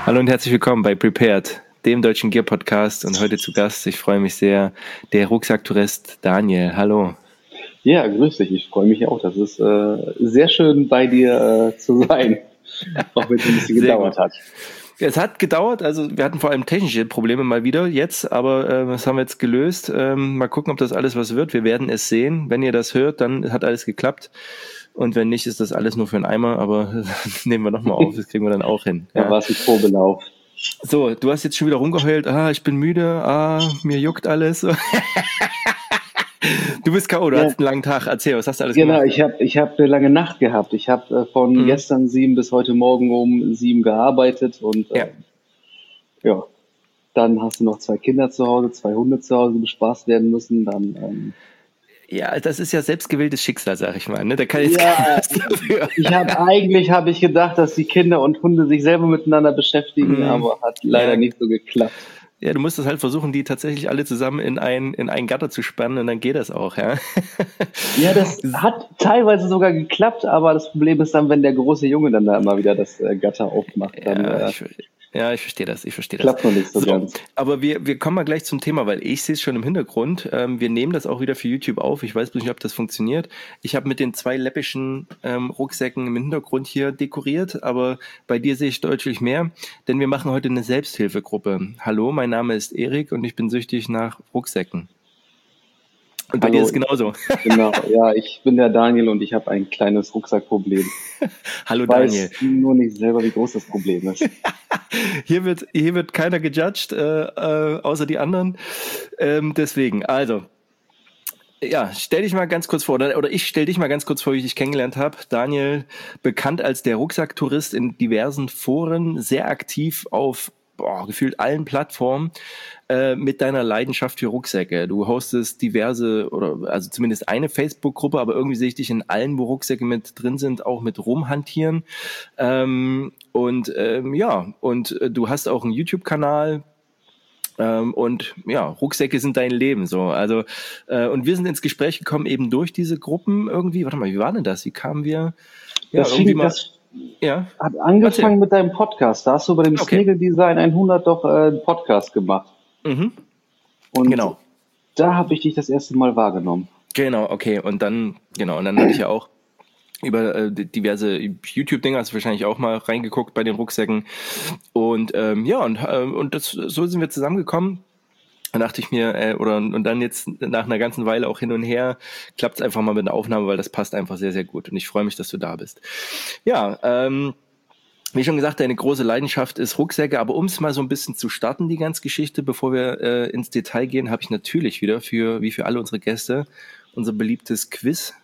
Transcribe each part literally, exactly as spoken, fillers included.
Hallo und herzlich willkommen bei Prepared, dem deutschen Gear-Podcast, und heute zu Gast, ich freue mich sehr, der Rucksacktourist Daniel. Hallo. Ja, grüß dich, ich freue mich auch. Das ist äh, sehr schön, bei dir äh, zu sein, auch wenn es ein bisschen Sehr gedauert gut. hat. Es hat gedauert, also wir hatten vor allem technische Probleme mal wieder jetzt, aber äh, das haben wir jetzt gelöst. Ähm, mal gucken, ob das alles was wird. Wir werden es sehen. Wenn ihr das hört, dann hat alles geklappt. Und wenn nicht, ist das alles nur für einen Eimer, aber nehmen wir nochmal auf, das kriegen wir dann auch hin. Da Ja. war es ein Probelauf. So, du hast jetzt schon wieder rumgeheult, ah, ich bin müde, ah, mir juckt alles. Du bist K O, du Ja. hattest einen langen Tag. Erzähl, was hast du alles Genau, gemacht? ich habe ich hab eine lange Nacht gehabt. Ich habe äh, von Mhm. gestern sieben bis heute Morgen um sieben gearbeitet und äh, Ja. ja, dann hast du noch zwei Kinder zu Hause, zwei Hunde zu Hause, die bespaßt werden müssen. Dann ähm, Ja, das ist ja selbstgewähltes Schicksal, sag ich mal. Ne? Da kann jetzt Ja, keiner was dafür. ich habe eigentlich habe ich gedacht, dass die Kinder und Hunde sich selber miteinander beschäftigen, Mhm. aber hat leider Ja. nicht so geklappt. Ja, du musst das halt versuchen, die tatsächlich alle zusammen in ein, in ein Gatter zu spannen, und dann geht das auch, ja. Ja, das hat teilweise sogar geklappt, aber das Problem ist dann, wenn der große Junge dann da immer wieder das äh, Gatter aufmacht, dann Ja, äh, ich, ja, ich verstehe das, ich verstehe das. klappt noch nicht so, So, ganz. aber wir, wir kommen mal gleich zum Thema, weil ich sehe es schon im Hintergrund. Ähm, wir nehmen das auch wieder für YouTube auf. Ich weiß nicht, ob das funktioniert. Ich habe mit den zwei läppischen ähm, Rucksäcken im Hintergrund hier dekoriert, aber bei dir sehe ich deutlich mehr, denn wir machen heute eine Selbsthilfegruppe. Hallo, mein Name ist Erik und ich bin süchtig nach Rucksäcken. Und bei Hallo, dir ist es genauso. Genau, ja, ich bin der Daniel und ich habe ein kleines Rucksackproblem. Hallo Ich Daniel. weiß nur nicht selber, wie groß das Problem ist. Hier wird, hier wird keiner gejudged, äh, äh, außer die anderen. Ähm, deswegen, also, ja, stell dich mal ganz kurz vor, oder, oder ich stell dich mal ganz kurz vor, wie ich dich kennengelernt habe. Daniel, bekannt als der Rucksacktourist in diversen Foren, sehr aktiv auf boah, gefühlt allen Plattformen, äh, mit deiner Leidenschaft für Rucksäcke. Du hostest diverse, oder also zumindest eine Facebook-Gruppe, aber irgendwie sehe ich dich in allen, wo Rucksäcke mit drin sind, auch mit rumhantieren. Ähm, und ähm, ja, und äh, du hast auch einen YouTube-Kanal. Ähm, und ja, Rucksäcke sind dein Leben, so. Also, äh, und wir sind ins Gespräch gekommen eben durch diese Gruppen irgendwie. Warte mal, wie war denn das? Wie kamen wir? Ja, Das, irgendwie fing, mal. das Ja, hat angefangen erzähl. mit deinem Podcast. Da hast du bei dem Okay. Sniggle Design hundert doch äh, einen Podcast gemacht. Mhm. Und Genau. da habe ich dich das erste Mal wahrgenommen. Genau, okay. Und dann, genau, und dann hatte ich ja auch über äh, diverse YouTube-Dinger, hast du wahrscheinlich auch mal reingeguckt bei den Rucksäcken. Und ähm, ja, und, äh, und das, so sind wir zusammengekommen. Dann dachte ich mir, äh, oder und dann jetzt nach einer ganzen Weile auch hin und her, klappt es einfach mal mit der Aufnahme, weil das passt einfach sehr, sehr gut. Und ich freue mich, dass du da bist. Ja, ähm, wie schon gesagt, deine große Leidenschaft ist Rucksäcke, aber um es mal so ein bisschen zu starten, die ganze Geschichte, bevor wir äh, ins Detail gehen, habe ich natürlich wieder für, wie für alle unsere Gäste, unser beliebtes Quiz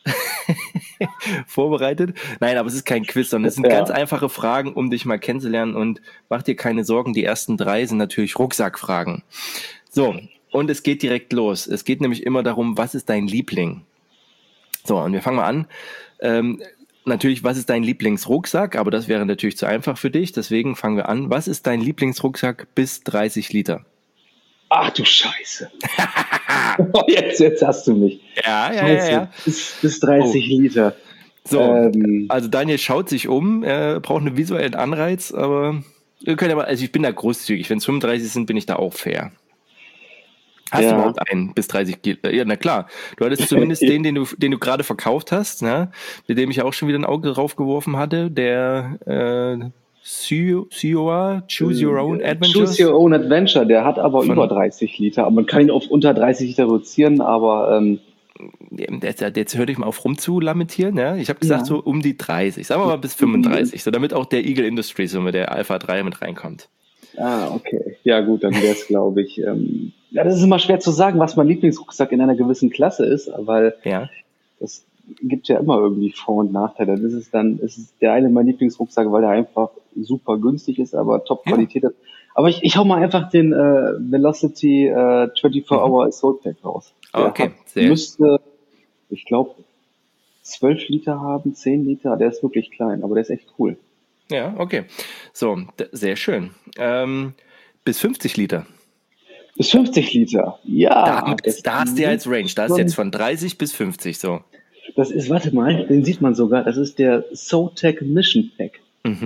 vorbereitet. Nein, aber es ist kein Quiz, sondern es sind Ja. ganz einfache Fragen, um dich mal kennenzulernen, und mach dir keine Sorgen, die ersten drei sind natürlich Rucksackfragen. So, und es geht direkt los. Es geht nämlich immer darum, was ist dein Liebling? So, und wir fangen mal an. Ähm, natürlich, was ist dein Lieblingsrucksack? Aber das wäre natürlich zu einfach für dich, deswegen fangen wir an. Was ist dein Lieblingsrucksack bis dreißig Liter? Ach du Scheiße. jetzt, jetzt hast du mich. Ja, ja, Scheiße. ja, ja. Bis, bis dreißig Liter. So, Ähm, also Daniel schaut sich um, er braucht einen visuellen Anreiz, aber wir können aber, also ich bin da großzügig. Wenn es fünfunddreißig sind, bin ich da auch fair. Hast Ja. du überhaupt einen bis dreißig Kilo? Ja, na klar. Du hattest zumindest den, den du, den du gerade verkauft hast, ne? Mit dem ich auch schon wieder ein Auge drauf geworfen hatte, der äh, Sioa, Choose Your Own Adventures. Choose Your Own Adventure, der hat aber Von- über dreißig Liter. Aber man kann ihn auf unter dreißig Liter reduzieren, aber ähm, Jetzt, jetzt hör dich mal auf rum zu lamentieren, ja? Ich habe gesagt, Ja. so um die dreißig, sagen wir mal bis fünfunddreißig, so damit auch der Eagle Industries, so mit der Alpha drei mit reinkommt. ah, okay. Ja gut, dann wäre es, glaube ich. Ähm, ja, das ist immer schwer zu sagen, was mein Lieblingsrucksack in einer gewissen Klasse ist, weil Ja. das gibt ja immer irgendwie Vor- und Nachteile. Das ist dann, ist es der eine mein Lieblingsrucksack, weil der einfach super günstig ist, aber Top-Qualität ist. Aber ich, ich hau mal einfach den äh, Velocity äh, vierundzwanzig Hour Assault Pack raus. Der Okay, hat, sehr. müsste, ich glaube, zwölf Liter haben, zehn Liter. Der ist wirklich klein, aber der ist echt cool. Ja, okay. So, d- sehr schön. Ähm, bis fünfzig Liter. Bis fünfzig Liter. Ja. Da, das da hast du ja jetzt Range. Da ist schon- jetzt von dreißig bis fünfzig so. Das ist, warte mal, den sieht man sogar. Das ist der SoTech Mission Pack. Mhm.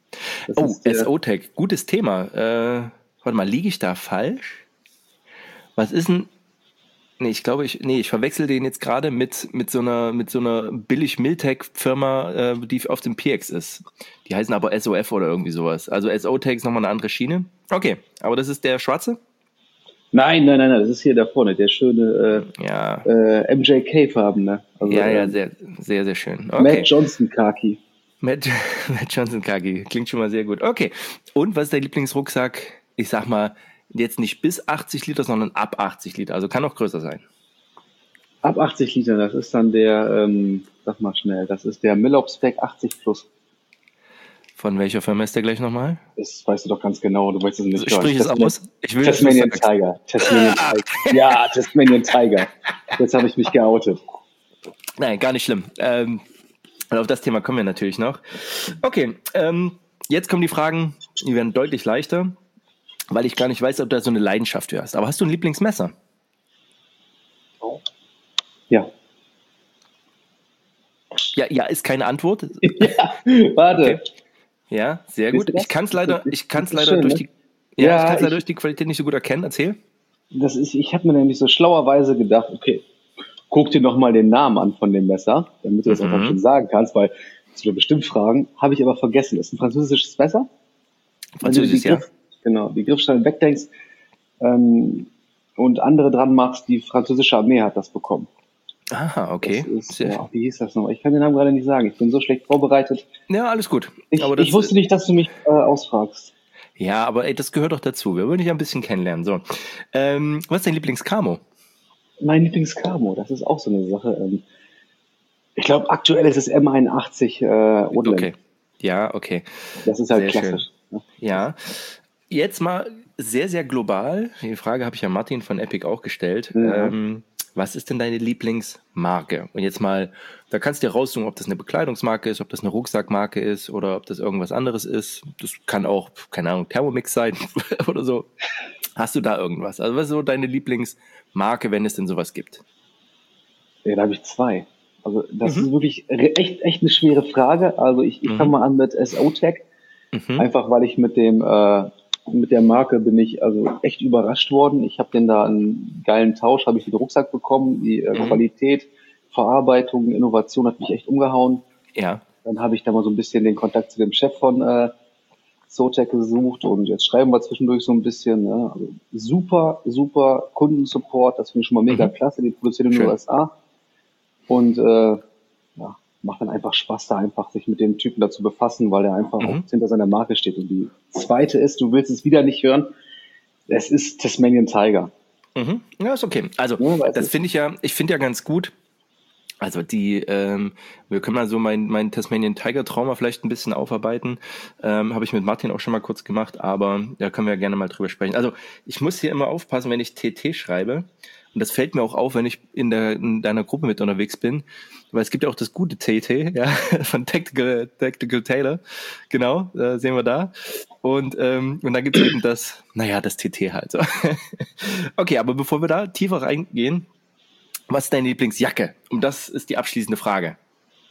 Das Oh, ist der, S O-Tech, gutes Thema. Äh, warte mal, liege ich da falsch? Was ist denn? Nee, ich glaube, ich, nee, ich verwechsel den jetzt gerade mit, mit so einer, mit so einer Billig-Miltech-Firma, äh, die auf dem P X ist. Die heißen aber S O F oder irgendwie sowas. Also S O-Tech ist nochmal eine andere Schiene. Okay, aber das ist der schwarze? nein, nein, nein, nein, das ist hier da vorne, der schöne Ja, äh, äh, M J K-farbene. Also, ja, ja, ähm, sehr, sehr, sehr schön. Okay. Matt Johnson Khaki. Matt, Matt Johnson Kagi. Klingt schon mal sehr gut. Okay. Und was ist dein Lieblingsrucksack? Ich sag mal, jetzt nicht bis achtzig Liter, sondern ab achtzig Liter. Also kann auch größer sein. Ab achtzig Liter, das ist dann der, ähm, sag mal schnell, das ist der Millop-Spec achtzig Plus. Von welcher Firma ist der gleich nochmal? Das weißt du doch ganz genau, du weißt es nicht. Sprich es aus. Ich will, Tasmanian dass du sagst. Tiger. Tasmanian Ah. Tiger. Ja, Tasmanian Tiger. Jetzt habe ich mich geoutet. Nein, gar nicht schlimm. Ähm, auf das Thema kommen wir natürlich noch. Okay, ähm, jetzt kommen die Fragen, die werden deutlich leichter, weil ich gar nicht weiß, ob du da so eine Leidenschaft für hast. Aber hast du ein Lieblingsmesser? Ja. Ja, ja, ist keine Antwort. Ja, warte. Okay. Ja, sehr Siehst gut. du das? Ich kann es leider, ich kann's Das ist leider schön, durch ne? die, ja, Ja, ich kann's leider ich- durch die Qualität nicht so gut erkennen. Erzähl. Das ist, ich habe mir nämlich so schlauerweise gedacht, okay, guck dir noch mal den Namen an von dem Messer, damit du das Mhm. einfach schon sagen kannst, weil das wird bestimmt fragen, habe ich aber vergessen. Das ist ein französisches Messer. Französisch, Wenn du ja. die Griff, Genau, die Griffstelle wegdenkst ähm, und andere dran machst, die französische Armee hat das bekommen. Aha, okay. Das ist, Sehr- ja, wie hieß das nochmal? Ich kann den Namen gerade nicht sagen. Ich bin so schlecht vorbereitet. Ja, alles gut. Ich, aber das, ich wusste nicht, dass du mich äh, ausfragst. Ja, aber ey, das gehört doch dazu. Wir wollen dich ein bisschen kennenlernen. So, ähm, was ist dein Lieblings-Camo? Mein Lieblings-Camo, das ist auch so eine Sache. Ähm, ich glaube, aktuell ist es M einundachtzig äh, Woodland. Okay. Ja, okay. Das ist halt Sehr klassisch. Ne? Ja. Jetzt mal sehr, sehr global. Die Frage habe ich ja Martin von Epic auch gestellt. Ja. Ähm, was ist denn deine Lieblingsmarke? Und jetzt mal, da kannst du dir raussuchen, ob das eine Bekleidungsmarke ist, ob das eine Rucksackmarke ist oder ob das irgendwas anderes ist. Das kann auch, keine Ahnung, Thermomix sein oder so. Hast du da irgendwas? Also was ist so deine Lieblingsmarke, wenn es denn sowas gibt? Ja, da habe ich zwei. Also das Mhm. ist wirklich re- echt, echt eine schwere Frage. Also ich, ich Mhm. fange mal an mit S O-Tech. Mhm. Einfach weil ich mit dem äh, mit der Marke bin ich also echt überrascht worden. Ich habe den da einen geilen Tausch, habe ich den Rucksack bekommen. Die äh, Mhm. Qualität, Verarbeitung, Innovation hat mich echt umgehauen. Ja. Dann habe ich da mal so ein bisschen den Kontakt zu dem Chef von äh, SoTech gesucht und jetzt schreiben wir zwischendurch so ein bisschen. Ne? Also super, super Kundensupport, das finde ich schon mal mega Mhm. klasse. Die produzieren in den Schön. U S A und äh, ja, macht dann einfach Spaß, da einfach sich mit dem Typen da zu befassen, weil er einfach Mhm. auch hinter seiner Marke steht. Und die zweite ist, du willst es wieder nicht hören, es ist Tasmanian Tiger. Mhm. Ja, ist okay. Also, Ja, weiß das ich. finde ich ja, ich finde ja ganz gut. Also die, ähm, wir können mal so mein, mein Tasmanian Tiger Trauma vielleicht ein bisschen aufarbeiten. Ähm, habe ich mit Martin auch schon mal kurz gemacht, aber da können wir ja gerne mal drüber sprechen. Also ich muss hier immer aufpassen, wenn ich T T schreibe. Und das fällt mir auch auf, wenn ich in, der, in deiner Gruppe mit unterwegs bin. Weil es gibt ja auch das gute T T, ja, von Tactical, Tactical Tailor. Genau, äh, sehen wir da. Und, ähm, und dann gibt es eben das, naja, das T T halt. So. Okay, aber bevor wir da tiefer reingehen, was ist deine Lieblingsjacke? Und das ist die abschließende Frage.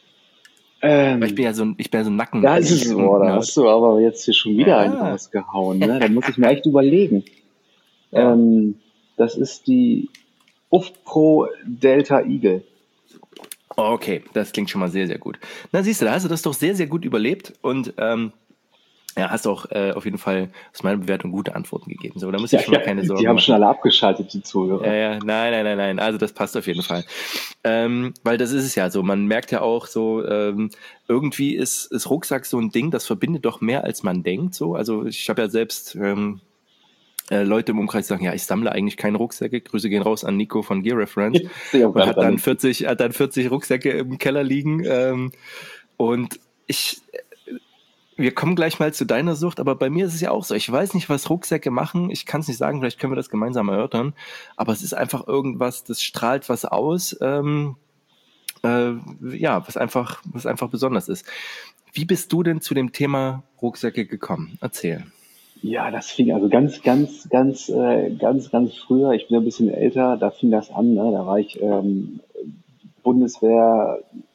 Ähm, Weil ich bin ja so ein, ich bin ja so ein Nacken. da ist es, boah, da hast du aber jetzt hier schon wieder Ja. einen rausgehauen. Ne? Da muss ich mir echt überlegen. Ja. Ähm, das ist die U F Pro Delta Eagle. Okay, das klingt schon mal sehr, sehr gut. Na siehst du, da hast du das doch sehr, sehr gut überlebt und ähm, ja, hast auch äh, auf jeden Fall aus meiner Bewertung gute Antworten gegeben. So, da muss ich schon mal keine Sorgen die haben machen. schon alle abgeschaltet, die Zuhörer. Ja, ja, nein, nein, nein, nein. Also das passt auf jeden Fall. Ähm, weil das ist es ja so. Man merkt ja auch so, ähm, irgendwie ist, ist Rucksack so ein Ding, das verbindet doch mehr, als man denkt. So, also ich habe ja selbst ähm, äh, Leute im Umkreis, die sagen, ja, ich sammle eigentlich keine Rucksäcke. Grüße gehen raus an Nico von Gear Reference. Ja, Und hat dann vierzig, hat dann vierzig Rucksäcke im Keller liegen. Ähm, und ich, wir kommen gleich mal zu deiner Sucht, aber bei mir ist es ja auch so. Ich weiß nicht, was Rucksäcke machen. Ich kann es nicht sagen, vielleicht können wir das gemeinsam erörtern. Aber es ist einfach irgendwas, das strahlt was aus, ähm, äh, ja, was einfach, was einfach besonders ist. Wie bist du denn zu dem Thema Rucksäcke gekommen? Erzähl. Ja, das fing also ganz, ganz, ganz, äh, ganz, ganz früher. Ich bin ein bisschen älter, da fing das an. Ne? Da war ich ähm, Bundeswehr,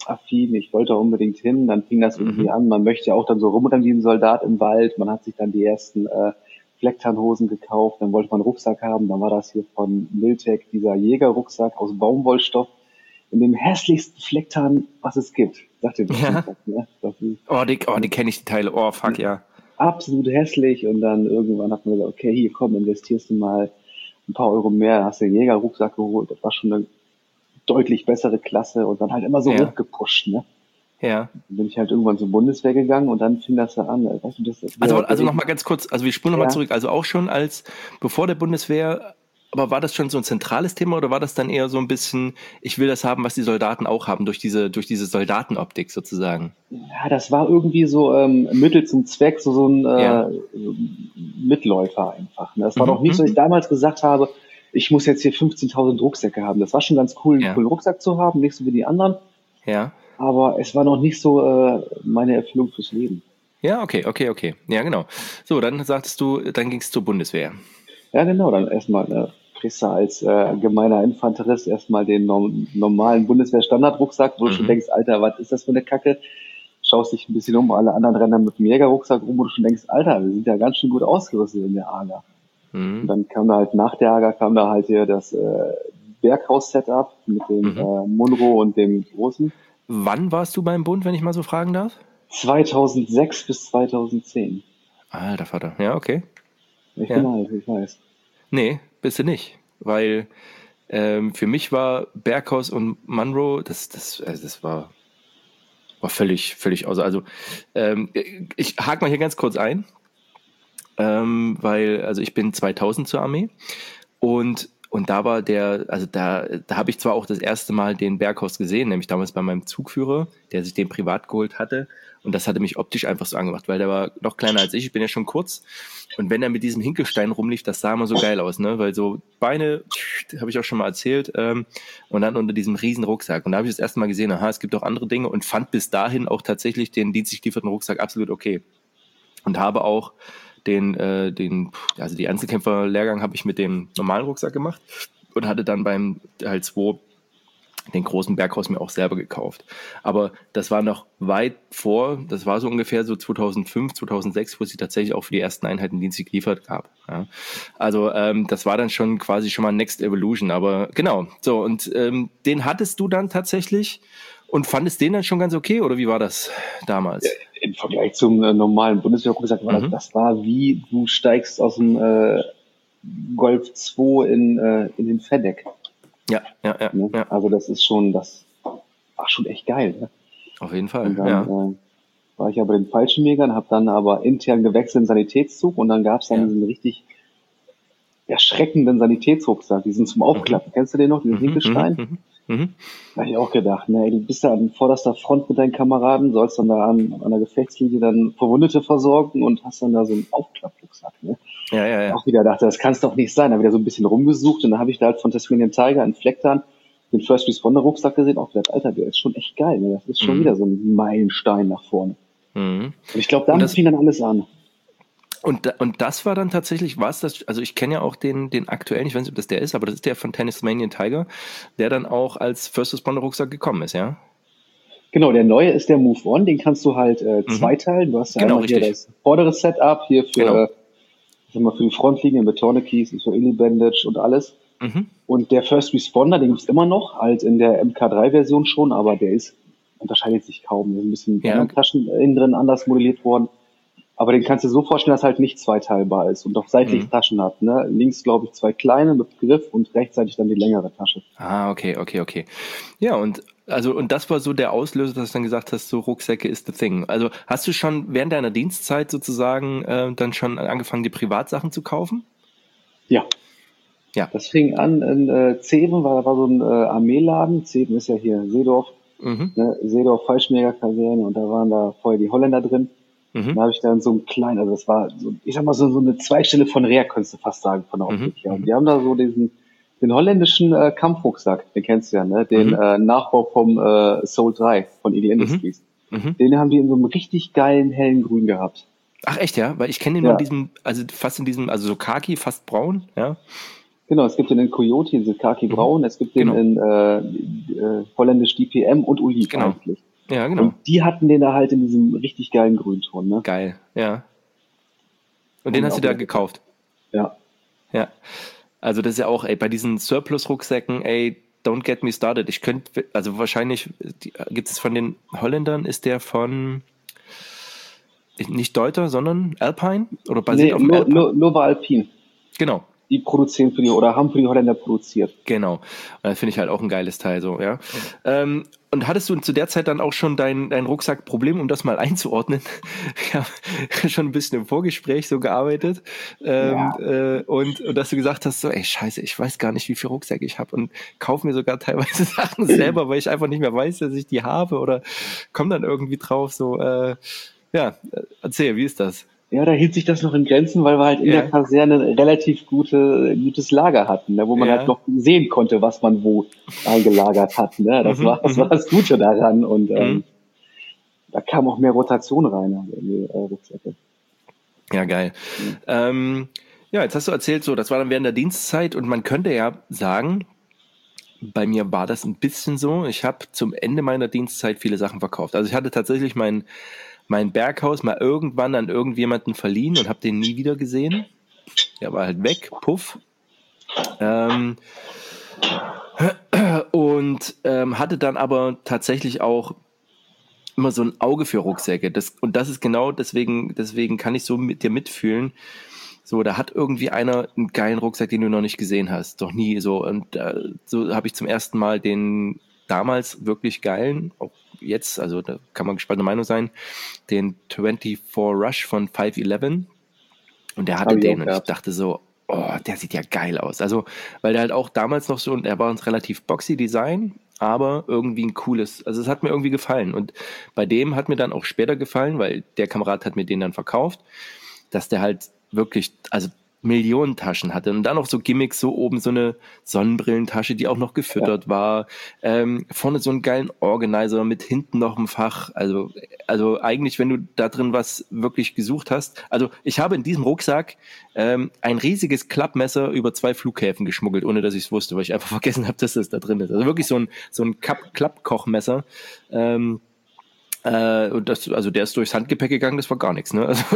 affin, ich wollte unbedingt hin, dann fing das irgendwie Mhm. an, man möchte ja auch dann so rumrennen wie ein Soldat im Wald, man hat sich dann die ersten äh, Flecktarnhosen gekauft, dann wollte man einen Rucksack haben, dann war das hier von Miltec, dieser Jägerrucksack aus Baumwollstoff, in dem hässlichsten Flecktarn, was es gibt. Sagt ihr bestimmt Ja. was, ne? Das ist Oh, die, oh, die kenne ich, die Teile. Oh, fuck, ja. absolut hässlich und dann irgendwann hat man gesagt, okay, hier komm, investierst du mal ein paar Euro mehr, hast den Jägerrucksack geholt, das war schon eine deutlich bessere Klasse und dann halt immer so Ja. hochgepusht, ne? Ja. Dann bin ich halt irgendwann zur Bundeswehr gegangen und dann fing das da an. Weißt du, das, das Also, der, also der, nochmal ganz kurz, also wir spulen nochmal ja, zurück, also auch schon als, bevor der Bundeswehr, aber war das schon so ein zentrales Thema oder war das dann eher so ein bisschen, ich will das haben, was die Soldaten auch haben, durch diese, durch diese Soldatenoptik sozusagen? ja, das war irgendwie so ähm, Mittel zum Zweck, so, so ein Ja. äh, so ein Mitläufer einfach. Ne? Das war Mhm, doch nicht so, dass ich mhm. damals gesagt habe, ich muss jetzt hier fünfzehntausend Rucksäcke haben. Das war schon ganz cool, einen Ja. coolen Rucksack zu haben, nicht so wie die anderen. Ja. Aber es war noch nicht so äh, meine Erfüllung fürs Leben. Ja, okay, okay, okay. Ja, genau. So, dann sagtest du, dann ging es zur Bundeswehr. Ja, genau, dann erstmal äh, kriegst du als äh, gemeiner Infanterist erstmal den norm normalen Bundeswehr-Standardrucksack, wo du schon Mhm. denkst, Alter, was ist das für eine Kacke? Schaust dich ein bisschen um, alle anderen rennen dann mit dem Jägerrucksack rum, wo du schon denkst, Alter, wir sind ja ganz schön gut ausgerüstet in der A G A. Und Mhm. dann kam da halt nach der A G A kam da halt hier das äh, Berghaus-Setup mit dem Mhm. äh, Munro und dem Großen. Wann warst du beim Bund, wenn ich mal so fragen darf? zweitausendsechs bis zweitausendzehn. Alter Vater. Ja, okay. Ich Ja. bin alt, ich weiß. Nee, bist du nicht. Weil ähm, für mich war Berghaus und Munro, das, das, also das war, war völlig, völlig außer. Also ähm, ich hake mal hier ganz kurz ein, ähm, weil, also ich bin zweitausend zur Armee und und da war der, also da, da habe ich zwar auch das erste Mal den Berghaus gesehen, nämlich damals bei meinem Zugführer, der sich den privat geholt hatte. Und das hatte mich optisch einfach so angemacht, weil der war noch kleiner als ich, ich bin ja schon kurz. Und wenn er mit diesem Hinkelstein rumlief, das sah immer so geil aus, ne? Weil so Beine, habe ich auch schon mal erzählt, ähm, und dann unter diesem riesen Rucksack. Und da habe ich das erste Mal gesehen, aha, es gibt auch andere Dinge und fand bis dahin auch tatsächlich den dienstlich gelieferten Rucksack absolut okay. Und habe auch den, äh, den, also die Einzelkämpfer-Lehrgang habe ich mit dem normalen Rucksack gemacht und hatte dann beim Teil zwei den großen Berghaus mir auch selber gekauft. Aber das war noch weit vor, das war so ungefähr so zweitausendfünf, zweitausendsechs, wo es sie tatsächlich auch für die ersten Einheiten dienstlich geliefert gab. Ja. Also ähm, das war dann schon quasi schon mal Next Evolution. Aber genau, so und ähm, den hattest du dann tatsächlich und fandest den dann schon ganz okay oder wie war das damals? Im Vergleich zum äh, normalen Bundeswehr-Rucksack war das, Mhm. das war wie du steigst aus dem äh, Golf zwei in, äh, in den Fennec. Ja, ja, ja, Ne? ja, Also das ist schon, das war schon echt geil. Ne? auf jeden Fall. Und dann Ja, äh, war ich aber den Fallschirmjägern, habe dann aber intern gewechselt in den Sanitätszug und dann gab es dann ja. diesen richtig erschreckenden Sanitätsrucksack, diesen zum Aufklappen. Kennst du den noch, diesen Mhm, Hinkelstein? mhm, mhm, mhm. Da hab ich auch gedacht, ne, du bist da an vorderster Front mit deinen Kameraden, sollst dann da an, an der Gefechtslinie dann Verwundete versorgen und hast dann da so einen Aufklapprucksack. Ne? Ja, ja, ja. Auch wieder dachte, das kann es doch nicht sein. Da habe ich da so ein bisschen rumgesucht und dann habe ich da halt von Tasmanian Tiger in Flecktarn den First Responder Rucksack gesehen. Auch gedacht, Alter, der ist schon echt geil. Ne? Das ist schon Mhm. wieder so ein Meilenstein nach vorne. Mhm. Und ich glaube, Und damit das, fing dann alles an. und, da- und das war dann tatsächlich was, das, also ich kenne ja auch den, den aktuellen, ich weiß nicht, ob das der ist, aber das ist der von Tasmanian Tiger, der dann auch als First Responder Rucksack gekommen ist, ja? Genau, der neue ist der Move On. Den kannst du halt äh, Mhm. zweiteilen. Du hast ja Genau, einmal hier richtig. das vordere Setup hier für, Genau. äh, ich sag mal, für die Frontlinien mit Tourniquets, so Illy Bandage und alles. Mhm. Und der First Responder, den gibt's immer noch, halt in der M K drei Version schon, aber der ist, unterscheidet sich kaum. Da sind ein bisschen die Ja. anderen Taschen innen drin anders modelliert worden. Aber den kannst du so vorstellen, dass er halt nicht zweiteilbar ist und auch seitlich Mhm. Taschen hat. Ne? Links, glaube ich, zwei kleine mit Griff und rechtzeitig dann die längere Tasche. Ah, okay, okay, okay. Ja, und also und das war so der Auslöser, dass du dann gesagt hast, so Rucksäcke ist the thing. Also hast du schon während deiner Dienstzeit sozusagen äh, dann schon angefangen, die Privatsachen zu kaufen? Ja, Ja. das fing an in äh, Zeven, weil da war so ein äh, Armeeladen. Zeven ist ja hier Seedorf, Mhm. ne? Seedorf Fallschirmjägerkaserne und da waren da vorher die Holländer drin. Mhm. Da habe ich dann so einen kleinen, also das war so, ich sag mal so, so eine Zweigstelle von Rea, könntest du fast sagen, von der Mhm. Optik her. Und Mhm. die haben da so diesen, den holländischen äh, Kampfrucksack, den kennst du ja, ne? Den Mhm. äh, Nachbau vom äh, Soul drei von Eagle Industries. Mhm. Den haben die in so einem richtig geilen, hellen Grün gehabt. Ach echt, ja? Weil ich kenne den nur Ja. in diesem, also fast in diesem, also so Khaki, fast braun, ja? Genau, es gibt den in Coyote, diese Khaki Braun, es gibt den Genau. in äh, äh, holländisch D P M und Oliv Genau. eigentlich. Ja, genau. Und die hatten den da halt in diesem richtig geilen Grünton, ne? Geil, ja. Und Haben den wir hast du auch da wieder gekauft? Ja. Ja. Also das ist ja auch, ey, bei diesen Surplus-Rucksäcken, ey, don't get me started. Ich könnte, also wahrscheinlich, gibt es von den Holländern, ist der von, nicht Deuter, sondern Alpine? Oder basiert Nee, auf dem Lo, Alpine? Lo, Nova Alpine. Genau. Die produzieren für die, oder haben für die Holländer produziert. Genau. Und das finde ich halt auch ein geiles Teil, so, ja. Ähm, und hattest du zu der Zeit dann auch schon dein, dein Rucksackproblem, um das mal einzuordnen? Ich habe schon ein bisschen im Vorgespräch so gearbeitet. Ähm, Ja. äh, und, und dass du gesagt hast, so, ey, scheiße, ich weiß gar nicht, wie viel Rucksäcke ich habe und kaufe mir sogar teilweise Sachen selber, weil ich einfach nicht mehr weiß, dass ich die habe oder komme dann irgendwie drauf, so, äh, ja, erzähl, wie ist das? Ja, da hielt sich das noch in Grenzen, weil wir halt in Ja. der Kaserne ein relativ gute, gutes Lager hatten, ne, wo man Ja. halt noch sehen konnte, was man wo eingelagert hat. Ne? Das, Mhm, war, das mhm. war das Gute daran. Und ähm, Mhm. da kam auch mehr Rotation rein in die äh, Rucksäcke. Ja, geil. Mhm. Ähm, ja, jetzt hast du erzählt, so, das war dann während der Dienstzeit und man könnte ja sagen, bei mir war das ein bisschen so, ich habe zum Ende meiner Dienstzeit viele Sachen verkauft. Also ich hatte tatsächlich mein, mein Berghaus mal irgendwann an irgendjemanden verliehen und habe den nie wieder gesehen. Der war halt weg, puff. Ähm, und ähm, hatte dann aber tatsächlich auch immer so ein Auge für Rucksäcke. Das, und das ist genau deswegen, deswegen kann ich so mit dir mitfühlen. So, da hat irgendwie einer einen geilen Rucksack, den du noch nicht gesehen hast. Doch nie so. Und äh, so habe ich zum ersten Mal den damals wirklich geilen, auch jetzt, also da kann man gespannte Meinung sein, den vierundzwanzig Rush von five eleven. Und der hatte Hab ich den auch und ich gehabt. dachte so, oh, der sieht ja geil aus. Also, weil der halt auch damals noch so, und er war uns relativ boxy Design, aber irgendwie ein cooles, also es hat mir irgendwie gefallen. Und bei dem hat mir dann auch später gefallen, weil der Kamerad hat mir den dann verkauft, dass der halt wirklich, also Millionen Taschen hatte und dann auch so Gimmicks, so oben so eine Sonnenbrillentasche, die auch noch gefüttert ja. war, ähm, vorne so einen geilen Organizer mit hinten noch ein Fach, also, also eigentlich, wenn du da drin was wirklich gesucht hast, also ich habe in diesem Rucksack ähm, ein riesiges Klappmesser über zwei Flughäfen geschmuggelt, ohne dass ich es wusste, weil ich einfach vergessen habe, dass das da drin ist, also wirklich so ein, so ein Klappkochmesser, ähm, Äh, und das, also der ist durchs Handgepäck gegangen, das war gar nichts, ne? Also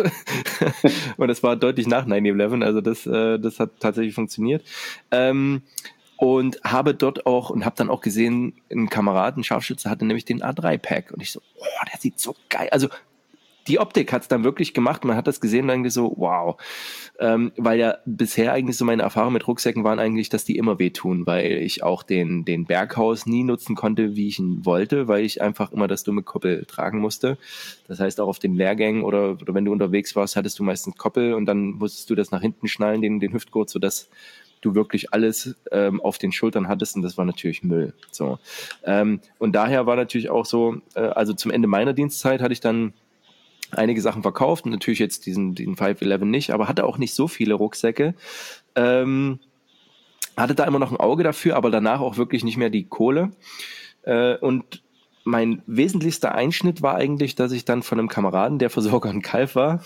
und das war deutlich nach nine eleven, also das, äh, das hat tatsächlich funktioniert. Ähm, und habe dort auch und habe dann auch gesehen, ein Kamerad, ein Scharfschütze, hatte nämlich den A drei Pack und ich so, oh, der sieht so geil. Also die Optik hat es dann wirklich gemacht. Man hat das gesehen und eigentlich so, wow. Ähm, weil ja bisher eigentlich so meine Erfahrungen mit Rucksäcken waren eigentlich, dass die immer wehtun, weil ich auch den, den Berghaus nie nutzen konnte, wie ich ihn wollte, weil ich einfach immer das dumme Koppel tragen musste. Das heißt, auch auf den Lehrgängen oder, oder wenn du unterwegs warst, hattest du meistens Koppel und dann musstest du das nach hinten schnallen, den, den Hüftgurt, sodass du wirklich alles ähm, auf den Schultern hattest und das war natürlich Müll. So. Ähm, und daher war natürlich auch so, äh, also zum Ende meiner Dienstzeit hatte ich dann einige Sachen verkauft und natürlich jetzt diesen, diesen five eleven nicht, aber hatte auch nicht so viele Rucksäcke. Ähm, hatte da immer noch ein Auge dafür, aber danach auch wirklich nicht mehr die Kohle. Äh, und mein wesentlichster Einschnitt war eigentlich, dass ich dann von einem Kameraden, der Versorger in Kalf war,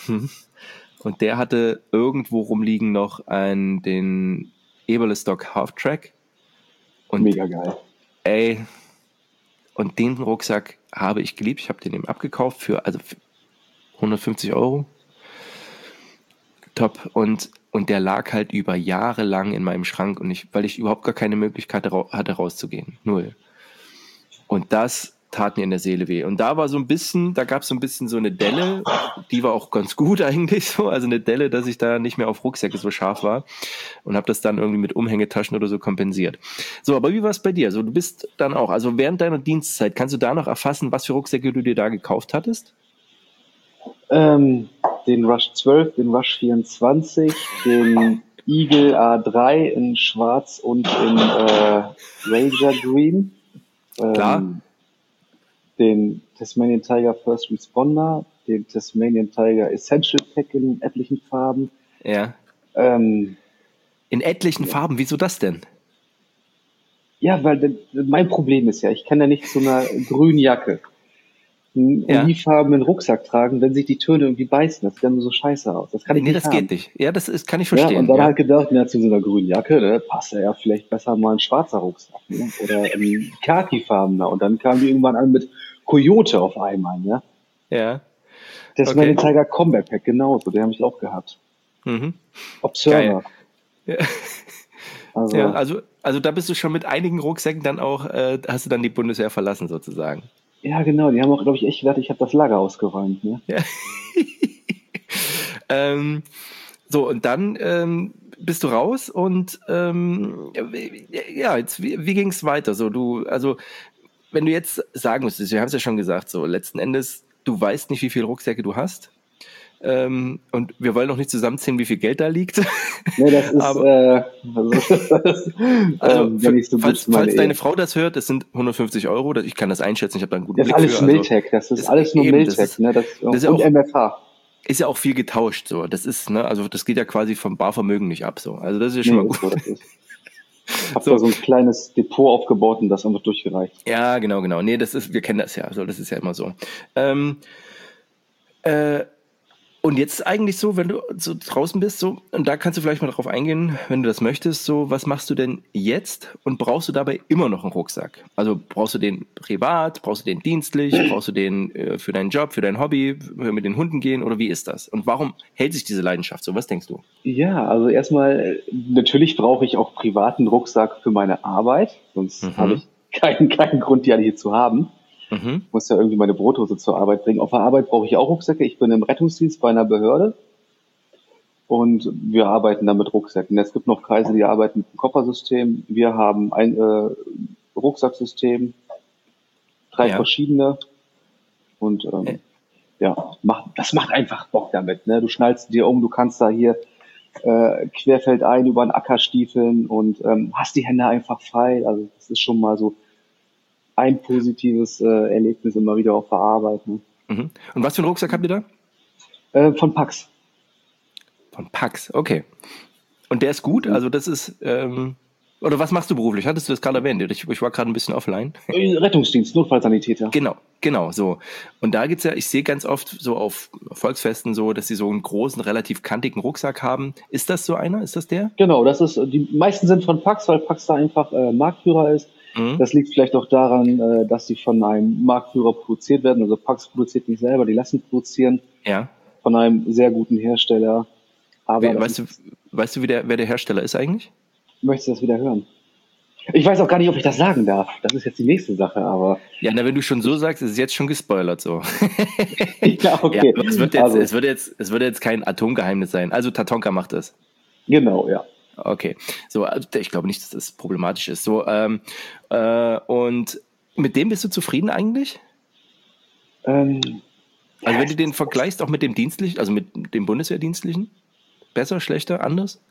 und der hatte irgendwo rumliegen noch einen, den Eberle-Stock Half-Track. Und mega geil. Ey, und den Rucksack habe ich geliebt. Ich habe den eben abgekauft für, also für hundertfünfzig Euro. Top. Und, und der lag halt über Jahre lang in meinem Schrank und ich, weil ich überhaupt gar keine Möglichkeit hatte, rauszugehen. Null. Und das tat mir in der Seele weh. Und da war so ein bisschen, da gab es so ein bisschen so eine Delle, die war auch ganz gut eigentlich so, also eine Delle, dass ich da nicht mehr auf Rucksäcke so scharf war und habe das dann irgendwie mit Umhängetaschen oder so kompensiert. So, aber wie war es bei dir? So, du bist dann auch, also während deiner Dienstzeit, kannst du da noch erfassen, was für Rucksäcke du dir da gekauft hattest? Ähm, den Rush zwölf, den Rush vierundzwanzig, den Eagle A drei in Schwarz und in äh, Razor Green. Klar. Ähm, den Tasmanian Tiger First Responder, den Tasmanian Tiger Essential Pack in etlichen Farben. Ja. Ähm, in etlichen ja. Farben, wieso das denn? Ja, weil mein Problem ist ja, ich kann ja nicht zu einer grünen Jacke. einen Ja. olivfarbenen Rucksack tragen, wenn sich die Töne irgendwie beißen. Das sieht dann so scheiße aus. Das kann ich Nee, nicht das haben. geht nicht. Ja, das ist, kann ich Ja, verstehen. und dann ja. halt gedacht, ja, zu so einer grünen Jacke, ne, passt ja vielleicht besser mal ein schwarzer Rucksack, ne? Oder ein khakifarbener. Und dann kamen die irgendwann an mit Coyote auf einmal, ne? Ja. Das Okay. okay. Tiger Combat Pack, genauso, den habe ich auch gehabt. Mhm. Observer. Ja. Also, Ja, also, also da bist du schon mit einigen Rucksäcken dann auch, äh, hast du dann die Bundeswehr verlassen sozusagen. ja, genau, die haben auch, glaube ich, echt gedacht, ich habe das Lager ausgeräumt, ne? Ja. ähm, so, und dann ähm, bist du raus und ähm, ja, jetzt, wie, wie ging es weiter? So, du, also, wenn du jetzt sagen müsstest, wir haben es ja schon gesagt, so letzten Endes, du weißt nicht, wie viele Rucksäcke du hast. Ähm, und wir wollen noch nicht zusammenzählen, wie viel Geld da liegt. Ne, das ist, Aber, äh, also, das, also, ähm, für, wenn ich so falls, blitze, meine falls deine Ehe. Frau das hört, das sind hundertfünfzig Euro. Ich kann das einschätzen, ich habe da einen guten Das ist Blick alles für. Also, Miltech, das ist ist alles nur eben, das Miltech, ist, ne? Das, das ist ja und auch, M F H. ist ja auch viel getauscht. So, das ist, ne, also das geht ja quasi vom Barvermögen nicht ab. So, also das ist ja schon Nee, mal ist so, gut. das ist. Hab So. da so ein kleines Depot aufgebaut und das einfach durchgereicht. Ja, genau, genau. Nee, das ist, wir kennen das ja. Also das ist ja immer so. Ähm, äh, Und jetzt eigentlich so, wenn du so draußen bist, so, und da kannst du vielleicht mal drauf eingehen, wenn du das möchtest, so, was machst du denn jetzt und brauchst du dabei immer noch einen Rucksack? Also brauchst du den privat, brauchst du den dienstlich, brauchst du den äh, für deinen Job, für dein Hobby, für mit den Hunden gehen oder wie ist das? Und warum hält sich diese Leidenschaft so? Was denkst du? Ja, also erstmal, natürlich brauche ich auch privaten Rucksack für meine Arbeit, sonst habe Mhm. ich keinen, keinen Grund, die alle hier zu haben. Mhm. Ich muss ja irgendwie meine Brothose zur Arbeit bringen. Auf der Arbeit brauche ich auch Rucksäcke. Ich bin im Rettungsdienst bei einer Behörde und wir arbeiten da mit Rucksäcken. Es gibt noch Kreise, die arbeiten mit einem Koffersystem. Wir haben ein äh, Rucksacksystem, drei Ja. verschiedene und ähm, ja, macht, das macht einfach Bock damit. Ne? Du schnallst dir um, du kannst da hier äh, querfeldein über den Acker stiefeln und ähm, hast die Hände einfach frei. Also das ist schon mal so ein positives äh, Erlebnis immer wieder auf der Arbeit. Ne? Mhm. Und was für einen Rucksack habt ihr da? Äh, von Pax. Von Pax, okay. Und der ist gut? Also das ist, ähm, oder was machst du beruflich? Hattest du das gerade erwähnt? Ich, ich war gerade ein bisschen offline. Rettungsdienst, Notfallsanitäter. Genau, genau, so. Und da gibt's ja, ich sehe ganz oft so auf Volksfesten so, dass sie so einen großen, relativ kantigen Rucksack haben. Ist das so einer? Ist das der? Genau, das ist, die meisten sind von Pax, weil Pax da einfach äh, Marktführer ist. Mhm. Das liegt vielleicht auch daran, äh, dass sie von einem Marktführer produziert werden. Also Pax produziert nicht selber, die lassen produzieren Ja. von einem sehr guten Hersteller. Aber Wie, das weißt du, ist, weißt du, wie der, wer der Hersteller ist eigentlich? möchtest du das wieder hören? Ich weiß auch gar nicht, ob ich das sagen darf. Das ist jetzt die nächste Sache, aber Ja, na, wenn du schon so sagst, ist es jetzt schon gespoilert so. ja, okay. Ja, aber es wird jetzt, Also, es wird jetzt, es wird jetzt kein Atomgeheimnis sein. Also Tatonka macht das. genau, ja. Okay, so, also ich glaube nicht, dass das problematisch ist. So, ähm, äh, und mit dem bist du zufrieden eigentlich? Ähm, Also ja, wenn du den vergleichst auch mit dem dienstlichen, also mit dem Bundeswehrdienstlichen? Besser, schlechter, anders?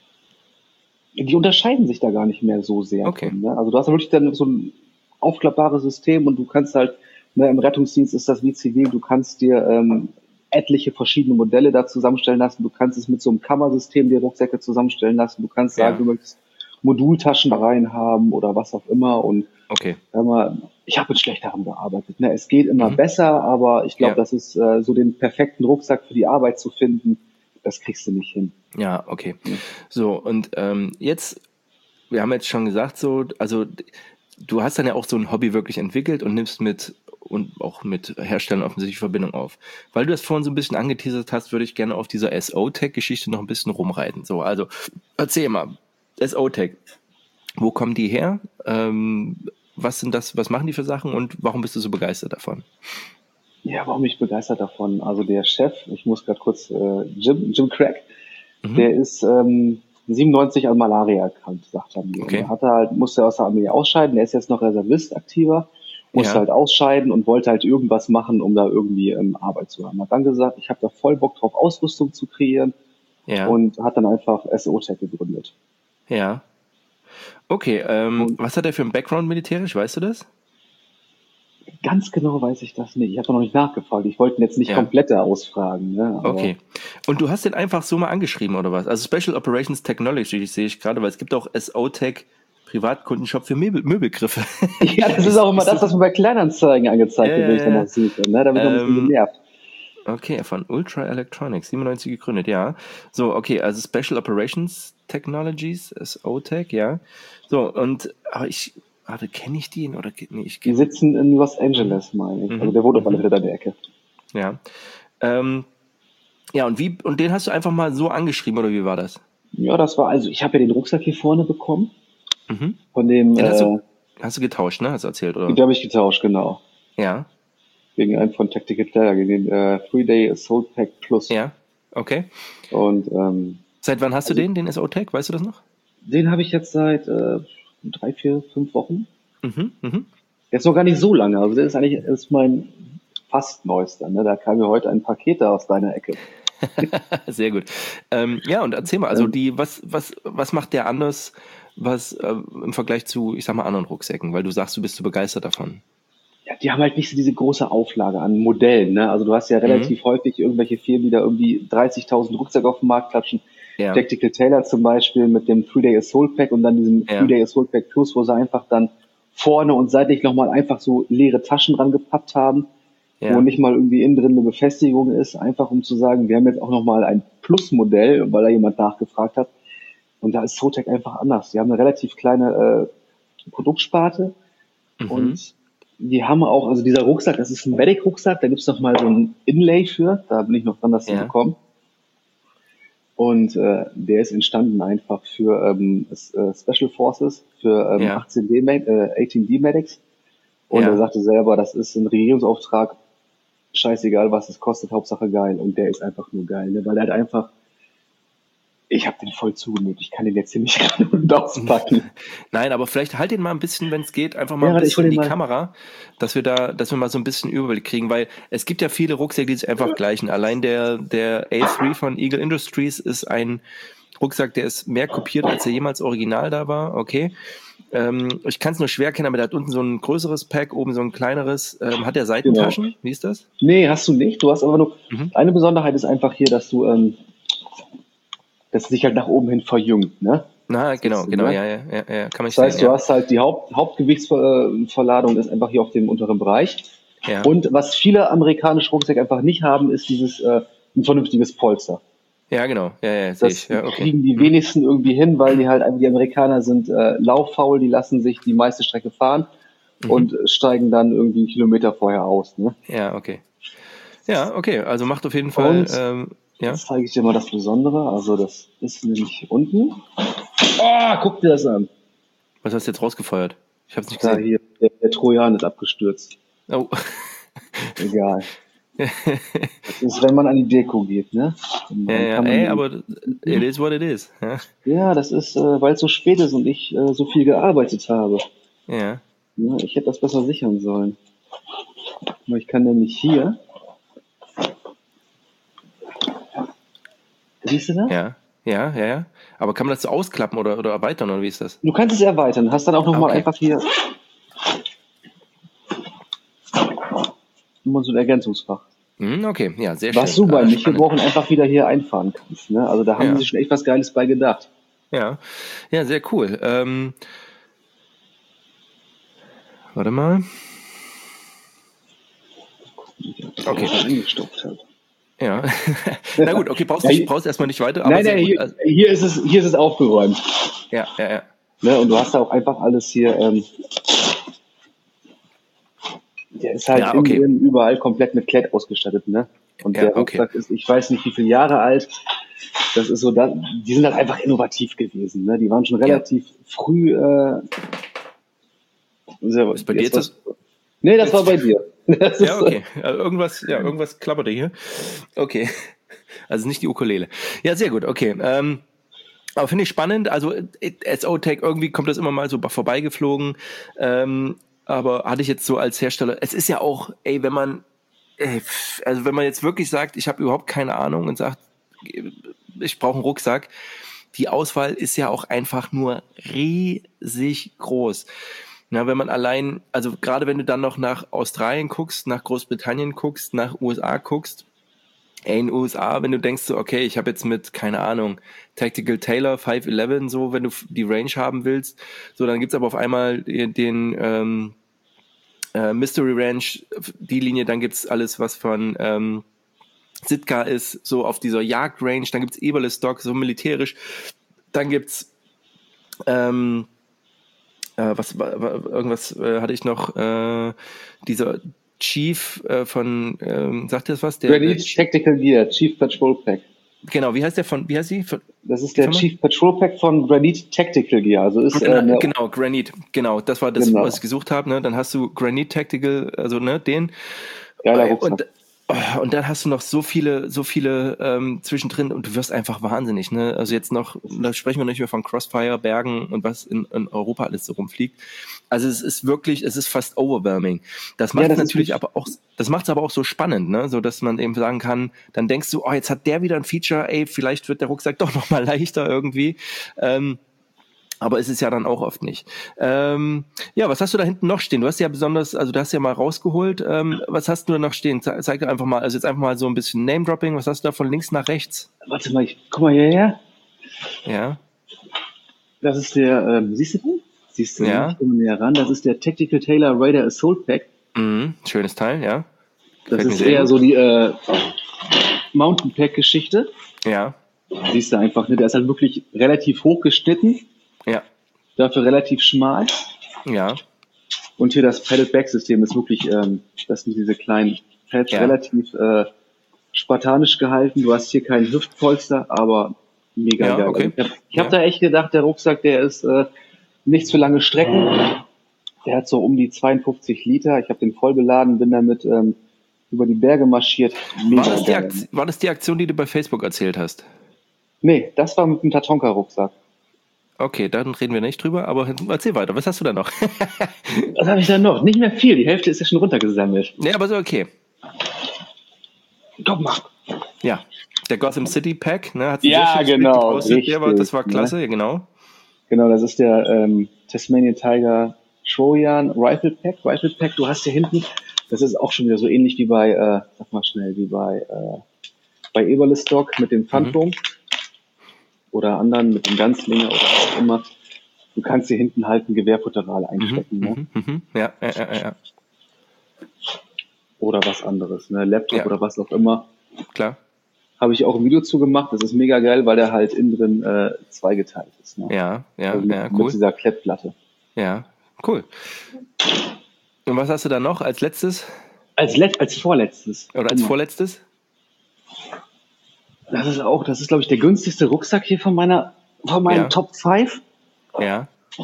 die unterscheiden sich da gar nicht mehr so sehr Okay. von. Ne? Also du hast ja wirklich dann so ein aufklappbares System und du kannst halt, ne, im Rettungsdienst ist das wie zivil, du kannst dir ähm, etliche verschiedene Modelle da zusammenstellen lassen, du kannst es mit so einem Kammersystem die Rucksäcke zusammenstellen lassen, du kannst sagen, Ja. du möchtest Modultaschen da rein haben oder was auch immer und Okay. sag mal, ich habe mit schlechteren gearbeitet. Ne? Es geht immer Mhm. besser, aber ich glaube, Ja. das ist äh, so den perfekten Rucksack für die Arbeit zu finden, das kriegst du nicht hin. Ja, okay. So, und ähm, jetzt, wir haben jetzt schon gesagt, so, also du hast dann ja auch so ein Hobby wirklich entwickelt und nimmst mit und auch mit Herstellern offensichtlich Verbindung auf. Weil du das vorhin so ein bisschen angeteasert hast, würde ich gerne auf dieser S O-Tech-Geschichte noch ein bisschen rumreiten. So, also erzähl mal, S O-Tech, wo kommen die her? Ähm, was sind das, was machen die für Sachen und warum bist du so begeistert davon? Ja, warum bin ich begeistert davon? Also der Chef, ich muss gerade kurz, äh, Jim, Jim Craig, Mhm. der ist ähm, siebenundneunzig an Malaria erkrankt, sagt er mir. Okay. Und er hatte halt, musste aus der Armee ausscheiden, er ist jetzt noch Reservist aktiver, musste Ja. halt ausscheiden und wollte halt irgendwas machen, um da irgendwie ähm, Arbeit zu haben. Hat dann gesagt, ich habe da voll Bock drauf, Ausrüstung zu kreieren Ja. und hat dann einfach S O-Tech gegründet. Ja. Okay, ähm, Und was hat er für einen Background militärisch, weißt du das? ganz genau weiß ich das nicht. Ich habe noch nicht nachgefragt. Ich wollte ihn jetzt nicht Ja. komplett da ausfragen. Ne? Aber Okay. Und du hast den einfach so mal angeschrieben, oder was? Also Special Operations Technology sehe ich gerade, weil es gibt auch S O-Tech Privatkundenshop für Möbel, Möbelgriffe. Ja, das ist auch immer das, was mir bei Kleinanzeigen angezeigt wird, ja, wenn ich ja, danach suche. Ne? Da bin ich ähm, noch ein bisschen genervt. Okay, von Ultra Electronics, siebenundneunzig gegründet, ja. So, okay, also Special Operations Technologies, S O T E C, ja. So, und, aber ich, warte, kenne ich den oder, nee, ich Die sitzen in Los Angeles, meine ich. Mhm. Also der wohnt auf alle Fälle an der Ecke. Ja. Ähm, ja, und wie, und den hast du einfach mal so angeschrieben, oder wie war das? Ja, das war, also ich habe ja den Rucksack hier vorne bekommen. Mhm. Von dem, Den hast, äh, du, hast du getauscht, ne? Hast du erzählt, oder? Den habe ich getauscht, genau. Ja. Gegen einen von Tactical Player, gegen den äh, Three-Day Assault Pack Plus. Ja, okay. Und ähm, seit wann hast also, du den, den S O T E C? Weißt du das noch? Den habe ich jetzt seit äh, drei, vier, fünf Wochen. Mhm, mhm. Jetzt noch gar nicht so lange. Also der ist eigentlich ist mein fast neuester. Ne? Da kam mir heute ein Paket da aus deiner Ecke. Sehr gut. Ähm, ja, und erzähl mal, also die, was, was, was macht der anders, was äh, im Vergleich zu, ich sag mal, anderen Rucksäcken, weil du sagst, du bist so begeistert davon. Ja, die haben halt nicht so diese große Auflage an Modellen. Ne? Also du hast ja relativ mhm. häufig irgendwelche Firmen, die da irgendwie dreißigtausend Rucksäcke auf den Markt klatschen. Ja. Tactical Tailor zum Beispiel mit dem Three-Day Assault Pack und dann diesem ja. Three-Day Assault Pack Plus, wo sie einfach dann vorne und seitlich nochmal einfach so leere Taschen dran gepappt haben, ja. wo nicht mal irgendwie innen drin eine Befestigung ist, einfach um zu sagen, wir haben jetzt auch nochmal ein Plus-Modell, weil da jemand nachgefragt hat. Und da ist S O T E C einfach anders. Die haben eine relativ kleine äh, Produktsparte mhm. und die haben auch, also dieser Rucksack, das ist ein Medic-Rucksack, da gibt's noch mal so ein Inlay für, da bin ich noch dran, das ja. zu bekommen. Und äh, der ist entstanden einfach für ähm, äh, Special Forces, für ähm, ja. achtzehn D, äh, achtzehn D Medics. Und ja. er sagte selber, das ist ein Regierungsauftrag, scheißegal, was es kostet, Hauptsache geil. Und der ist einfach nur geil, ne? Weil er hat einfach, ich habe den voll zugenäht, ich kann den jetzt hier nicht auspacken. Nein, aber vielleicht halt den mal ein bisschen, wenn es geht, einfach mal ja, ein bisschen in die mal. Kamera, dass wir da, dass wir mal so ein bisschen Überblick kriegen, weil es gibt ja viele Rucksäcke, die sich einfach gleichen. Allein der, der A drei von Eagle Industries ist ein Rucksack, der ist mehr kopiert, als er jemals original da war, okay. Ähm, ich kann es nur schwer kennen, aber der hat unten so ein größeres Pack, oben so ein kleineres. Ähm, hat der Seitentaschen? Genau. Wie ist das? Nee, hast du nicht. Du hast aber nur, mhm. eine Besonderheit ist einfach hier, dass du, ähm, dass es sich halt nach oben hin verjüngt, ne? Na, genau, genau, ne? ja, ja, ja, ja, kann man Das heißt, sehen, du ja. hast halt die Haupt, Hauptgewichtsverladung ist einfach hier auf dem unteren Bereich. Ja. Und was viele amerikanische Rucksäcke einfach nicht haben, ist dieses, äh, ein vernünftiges Polster. Ja, genau, ja, ja, sehe ich. Ja, okay. Kriegen die wenigsten irgendwie hin, weil die halt, die Amerikaner sind äh, lauffaul, die lassen sich die meiste Strecke fahren mhm. und steigen dann irgendwie einen Kilometer vorher aus, ne? Ja, okay. Ja, okay, also macht auf jeden Fall, und ähm, ja. Jetzt zeige ich dir mal das Besondere. Also das ist nämlich unten. Oh, guck dir das an. Was hast du jetzt rausgefeuert? Ich habe es nicht da gesehen. Hier, der, der Trojan ist abgestürzt. Oh. Egal. Das ist, wenn man an die Deko geht, ne? Ja, ja, ey, aber it is what it is. Ja, ja das ist, äh, weil es so spät ist und ich äh, so viel gearbeitet habe. Ja. ja. Ich hätte das besser sichern sollen. Aber ich kann nämlich hier. Siehst du das? Ja, ja, ja, ja. Aber kann man das so ausklappen oder, oder erweitern oder wie ist das? Du kannst es erweitern. Hast dann auch nochmal okay. einfach hier immer so ein Ergänzungsfach. Okay, ja, sehr schön. Was du bei mich Wochen einfach wieder hier einfahren kannst. Ne? Also da haben ja. sie sich schon echt was Geiles bei gedacht. Ja, ja, sehr cool. Ähm, warte mal. Okay. Eingestopft hat. Ja, na gut, okay, brauchst du ja, brauchst erstmal nicht weiter. Aber nein, nein, hier, hier, ist es, hier ist es aufgeräumt. Ja, ja, ja. Ne, und du hast da auch einfach alles hier, ähm, der ist halt ja, okay. in, überall komplett mit Klett ausgestattet, ne? Und ja, der Rucksack okay. ist, ich weiß nicht wie viele Jahre alt, das ist so, da, die sind halt einfach innovativ gewesen, ne? Die waren schon relativ ja. früh, äh, sehr, ist bei dir jetzt das? Nee, das war bei dir. Das ja, okay. Also irgendwas, ja, irgendwas klapperte hier. Okay. Also nicht die Ukulele. Ja, sehr gut, okay. Ähm, aber finde ich spannend. Also S O T E C, irgendwie kommt das immer mal so vorbeigeflogen. Ähm, aber hatte ich jetzt so als Hersteller, es ist ja auch, ey, wenn man, ey, also wenn man jetzt wirklich sagt, ich habe überhaupt keine Ahnung und sagt, ich brauche einen Rucksack, die Auswahl ist ja auch einfach nur riesig groß. Na, wenn man allein, also gerade wenn du dann noch nach Australien guckst, nach Großbritannien guckst, nach U S A guckst, in den U S A, wenn du denkst so, okay, ich habe jetzt mit, keine Ahnung, Tactical Tailor fünf elf, so, wenn du die Range haben willst, so, dann gibt's aber auf einmal den, den ähm, äh, Mystery Ranch, die Linie, dann gibt's alles, was von ähm, Sitka ist, so auf dieser Jagd-Range, dann gibt's Eberle Stock, so militärisch, dann gibt's ähm, äh, was, irgendwas äh, hatte ich noch, äh, dieser Chief äh, von, ähm, sagt ihr das was? Der, Granite Tactical Gear, Chief Patrol Pack. Genau, wie heißt der von, wie heißt sie? Von, das ist der Firma? Chief Patrol Pack von Granite Tactical Gear. Also ist, genau, äh, genau, Granite, genau, das war das, genau. was ich gesucht habe. Ne? Dann hast du Granite Tactical, also ne, den. Geiler Rucksack. Und, oh, und dann hast du noch so viele, so viele ähm, zwischendrin und du wirst einfach wahnsinnig. Ne? Also jetzt noch, da sprechen wir nicht mehr von Crossfire, Bergen und was in, in Europa alles so rumfliegt. Also es ist wirklich, es ist fast overwhelming. Das macht ja, das natürlich aber auch, das macht es aber auch so spannend, ne, so dass man eben sagen kann, dann denkst du, oh, jetzt hat der wieder ein Feature, ey, vielleicht wird der Rucksack doch noch mal leichter irgendwie. Ähm, aber es ist ja dann auch oft nicht. Ähm, ja, was hast du da hinten noch stehen? Du hast ja besonders, also du hast ja mal rausgeholt. Ähm, was hast du da noch stehen? Ze- Zeig einfach mal, also jetzt einfach mal so ein bisschen Name-Dropping. Was hast du da von links nach rechts? Warte mal, ich, guck mal hierher. Ja. Das ist der, ähm, siehst du den? Siehst du, ja. Ich komme näher ran. Das ist der Tactical Tailor Raider Assault Pack. Mhm, schönes Teil, ja. Gefällt das ist eher gut. So die äh, Mountain Pack Geschichte. Ja. Siehst du einfach, ne? Der ist halt wirklich relativ hoch geschnitten. Ja. Dafür relativ schmal. Ja. Und hier das Padded Back System ist wirklich, ähm, das sind diese kleinen Pads, ja. relativ äh, spartanisch gehalten. Du hast hier kein Hüftpolster, aber mega ja, geil. Okay. Ich habe ja. hab da echt gedacht, der Rucksack, der ist äh, nicht für lange Strecken. Der hat so um die zweiundfünfzig Liter. Ich habe den voll beladen, bin damit ähm, über die Berge marschiert. War das, die Aktion, war das die Aktion, die du bei Facebook erzählt hast? Nee, das war mit dem Tatonka-Rucksack. Okay, dann reden wir nicht drüber, aber erzähl weiter. Was hast du da noch? Was habe ich da noch? Nicht mehr viel. Die Hälfte ist ja schon runtergesammelt. Nee, aber so okay. Guck mal. Ja, der Gotham City Pack, ne? Hat ja, genau. Richtig, der war, das war klasse, ne? ja, genau. Genau, das ist der ähm, Tasmanian Tiger Trojan Rifle Pack. Rifle Pack, du hast hier hinten, das ist auch schon wieder so ähnlich wie bei, äh, sag mal schnell, wie bei äh, bei Eberle Stock mit dem Phantom mhm. oder anderen mit dem Ganzlinger oder was auch immer. Du kannst hier hinten halt ein Gewehrfutteral einstecken, mhm, ne? Mhm, ja, ja, ja, ja. Oder was anderes, ne? Laptop ja. oder was auch immer. Klar. Habe ich auch ein Video zu gemacht. Das ist mega geil, weil der halt innen drin äh, zweigeteilt ist. Ne? Ja, ja, also mit, ja, cool. Mit dieser Klettplatte. Ja, cool. Und was hast du da noch als letztes? Als let als vorletztes. Oder als vorletztes? Das ist auch, das ist glaube ich der günstigste Rucksack hier von meiner, von meinen ja. Top fünf. Ja.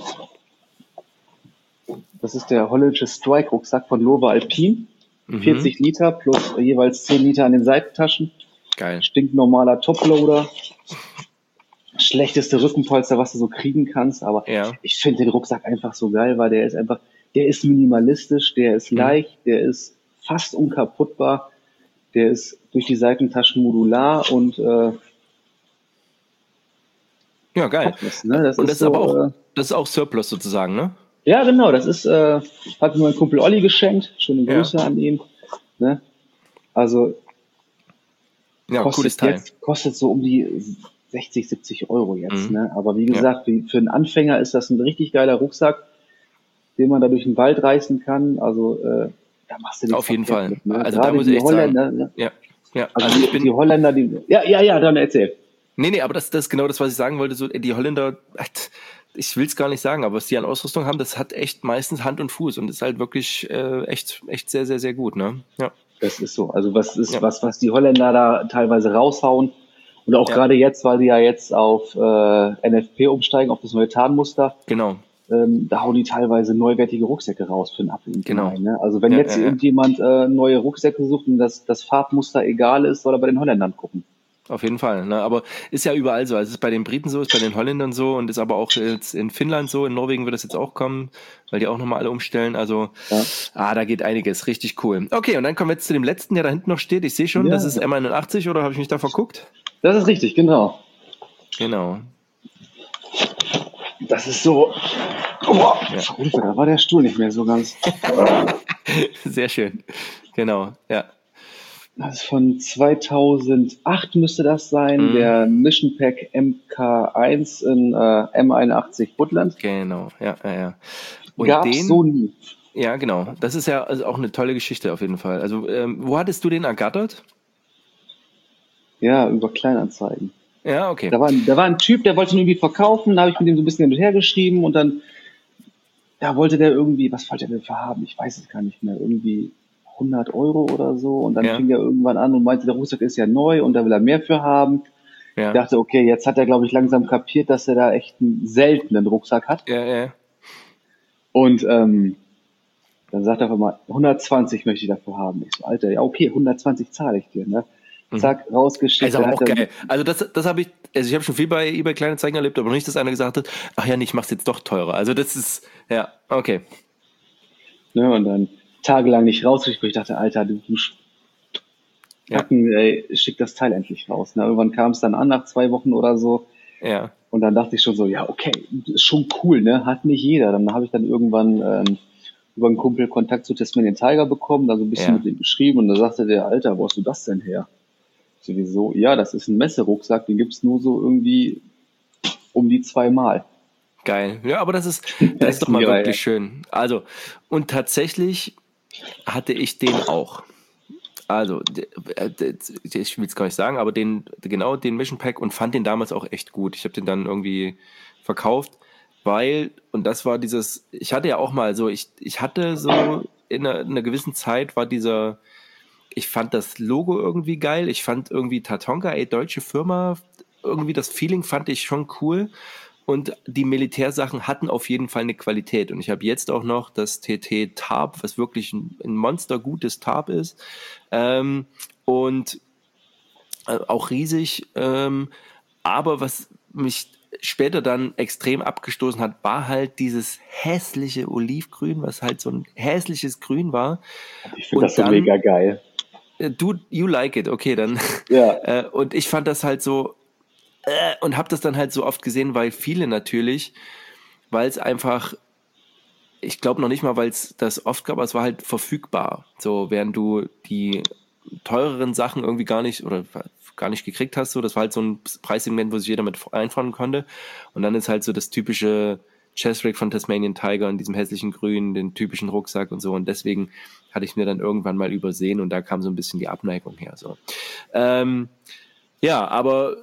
Das ist der holländische Strike-Rucksack von Lova Alpine. Mhm. vierzig Liter plus jeweils zehn Liter an den Seitentaschen. Geil. Stinknormaler Toploader. Schlechteste Rückenpolster, was du so kriegen kannst. Aber ja. ich finde den Rucksack einfach so geil, weil der ist einfach, der ist minimalistisch, der ist mhm. leicht, der ist fast unkaputtbar. Der ist durch die Seitentaschen modular und äh, ja, geil. Ist, ne? Das und ist das ist so, aber auch, äh, das ist auch Surplus sozusagen, ne? Ja, genau. Das ist, äh, hat mir mein Kumpel Olli geschenkt. Schöne Grüße ja. an ihn. Ne? Also ja, kostet cooles Teil. Jetzt, kostet so um die sechzig, siebzig Euro jetzt. Mhm. Ne? Aber wie gesagt, ja. für einen Anfänger ist das ein richtig geiler Rucksack, den man da durch den Wald reißen kann. Also äh, da machst du nichts auf jeden Fall. Mit, ne? Also Gerade da muss die ich echt Holländer, sagen. Ne? Ja. Ja. Also, also die, ich bin die Holländer, die ja, ja, ja, dann erzähl. Nee, nee, aber das, das ist genau das, was ich sagen wollte. So, die Holländer, ich will es gar nicht sagen, aber was die an Ausrüstung haben, das hat echt meistens Hand und Fuß und ist halt wirklich äh, echt, echt sehr, sehr, sehr gut, ne? Ja. Das ist so. Also was ist, ja. was, was die Holländer da teilweise raushauen und auch ja. gerade jetzt, weil die ja jetzt auf äh, N F P umsteigen, auf das neue Tarnmuster. Genau. Ähm, da hauen die teilweise neuwertige Rucksäcke raus für einen Apfel. Genau. Rein, ne? Also wenn ja, jetzt ja, irgendjemand äh, neue Rucksäcke sucht und das, das Farbmuster egal ist, soll er bei den Holländern gucken. Auf jeden Fall, ne? Aber ist ja überall so. Also es ist bei den Briten so, ist bei den Holländern so und ist aber auch jetzt in Finnland so. In Norwegen wird das jetzt auch kommen, weil die auch nochmal alle umstellen. Also, ja. ah, da geht einiges. Richtig cool. Okay, und dann kommen wir jetzt zu dem letzten, der da hinten noch steht. Ich sehe schon, ja. das ist M einundachtzig, oder habe ich mich da verguckt? Das ist richtig, genau. Genau. Das ist so. Oh, ja. Da war der Stuhl nicht mehr so ganz. Sehr schön. Genau, ja. Das ist von zweitausendacht müsste das sein, Mhm. der Mission Pack M K eins in äh, M einundachtzig Woodland. Genau, ja, ja, ja. Und Gab's den, so nie. ja, genau. Das ist ja also auch eine tolle Geschichte auf jeden Fall. Also, ähm, wo hattest du den ergattert? Ja, über Kleinanzeigen. Ja, okay. Da war, da war ein Typ, der wollte ihn irgendwie verkaufen, da habe ich mit dem so ein bisschen hin und her geschrieben und dann, da wollte der irgendwie, was wollte der denn für haben? Ich weiß es gar nicht mehr, irgendwie hundert Euro oder so und dann Ja, fing er irgendwann an und meinte, der Rucksack ist ja neu und da will er mehr für haben. Ich ja, dachte, okay, jetzt hat er, glaube ich, langsam kapiert, dass er da echt einen seltenen Rucksack hat. ja, ja. Und ähm, dann sagt er einfach mal, hundertzwanzig möchte ich dafür haben. Ich so, Alter, ja okay, hundertzwanzig zahle ich dir, ne? Zack, rausgeschickt. Also Dann auch hat er, geil. Also das, das habe ich, also ich habe schon viel bei eBay Kleinanzeigen erlebt, aber noch nicht, dass einer gesagt hat, ach ja, nee, ich mach's jetzt doch teurer. Also das ist, ja, okay. ne, und dann tagelang nicht rausgeschickt, wo ich dachte, Alter, du, du Ja, Packen, ey, schick das Teil endlich raus. Ne? Irgendwann kam es dann an nach zwei Wochen oder so. ja, Und dann dachte ich schon so, ja, okay, ist schon cool, ne? Hat nicht jeder. Dann habe ich dann irgendwann ähm, über einen Kumpel Kontakt zu Tasmanian Tiger bekommen, da so ein bisschen ja. mit ihm geschrieben und da sagte der, Alter, wo hast du das denn her? Sowieso, ja, das ist ein Messerucksack, den gibt's nur so irgendwie um die zweimal. Geil. Ja, aber das ist, das ist Das doch ist mal geil. wirklich schön. Also, und tatsächlich hatte ich den auch. Also, d- äh, d- ich will es gar nicht sagen, aber den, genau den Mission Pack und fand den damals auch echt gut. Ich habe den dann irgendwie verkauft, weil, und das war dieses, ich hatte ja auch mal so, ich, ich hatte so in einer, in einer gewissen Zeit war dieser, ich fand das Logo irgendwie geil, ich fand irgendwie Tatonka, ey, deutsche Firma, irgendwie das Feeling fand ich schon cool. Und die Militärsachen hatten auf jeden Fall eine Qualität. Und ich habe jetzt auch noch das T T Tarp, was wirklich ein, ein monstergutes Tarp ist. Ähm, und äh, auch riesig. Ähm, aber was mich später dann extrem abgestoßen hat, war halt dieses hässliche Olivgrün, was halt so ein hässliches Grün war. Ich finde das Und so dann, mega geil. äh, du, you like it, okay, dann. Ja, Äh, und ich fand das halt so, äh, und habe das dann halt so oft gesehen, weil viele natürlich, weil es einfach, ich glaube noch nicht mal, weil es das oft gab, aber es war halt verfügbar. So, während du die teureren Sachen irgendwie gar nicht oder gar nicht gekriegt hast, so, das war halt so ein Preissegment, wo sich jeder mit einfahren konnte. Und dann ist halt so das typische Chesrick von Tasmanian Tiger in diesem hässlichen Grün, den typischen Rucksack und so. Und deswegen hatte ich mir dann irgendwann mal übersehen und da kam so ein bisschen die Abneigung her. So. Ähm, ja, aber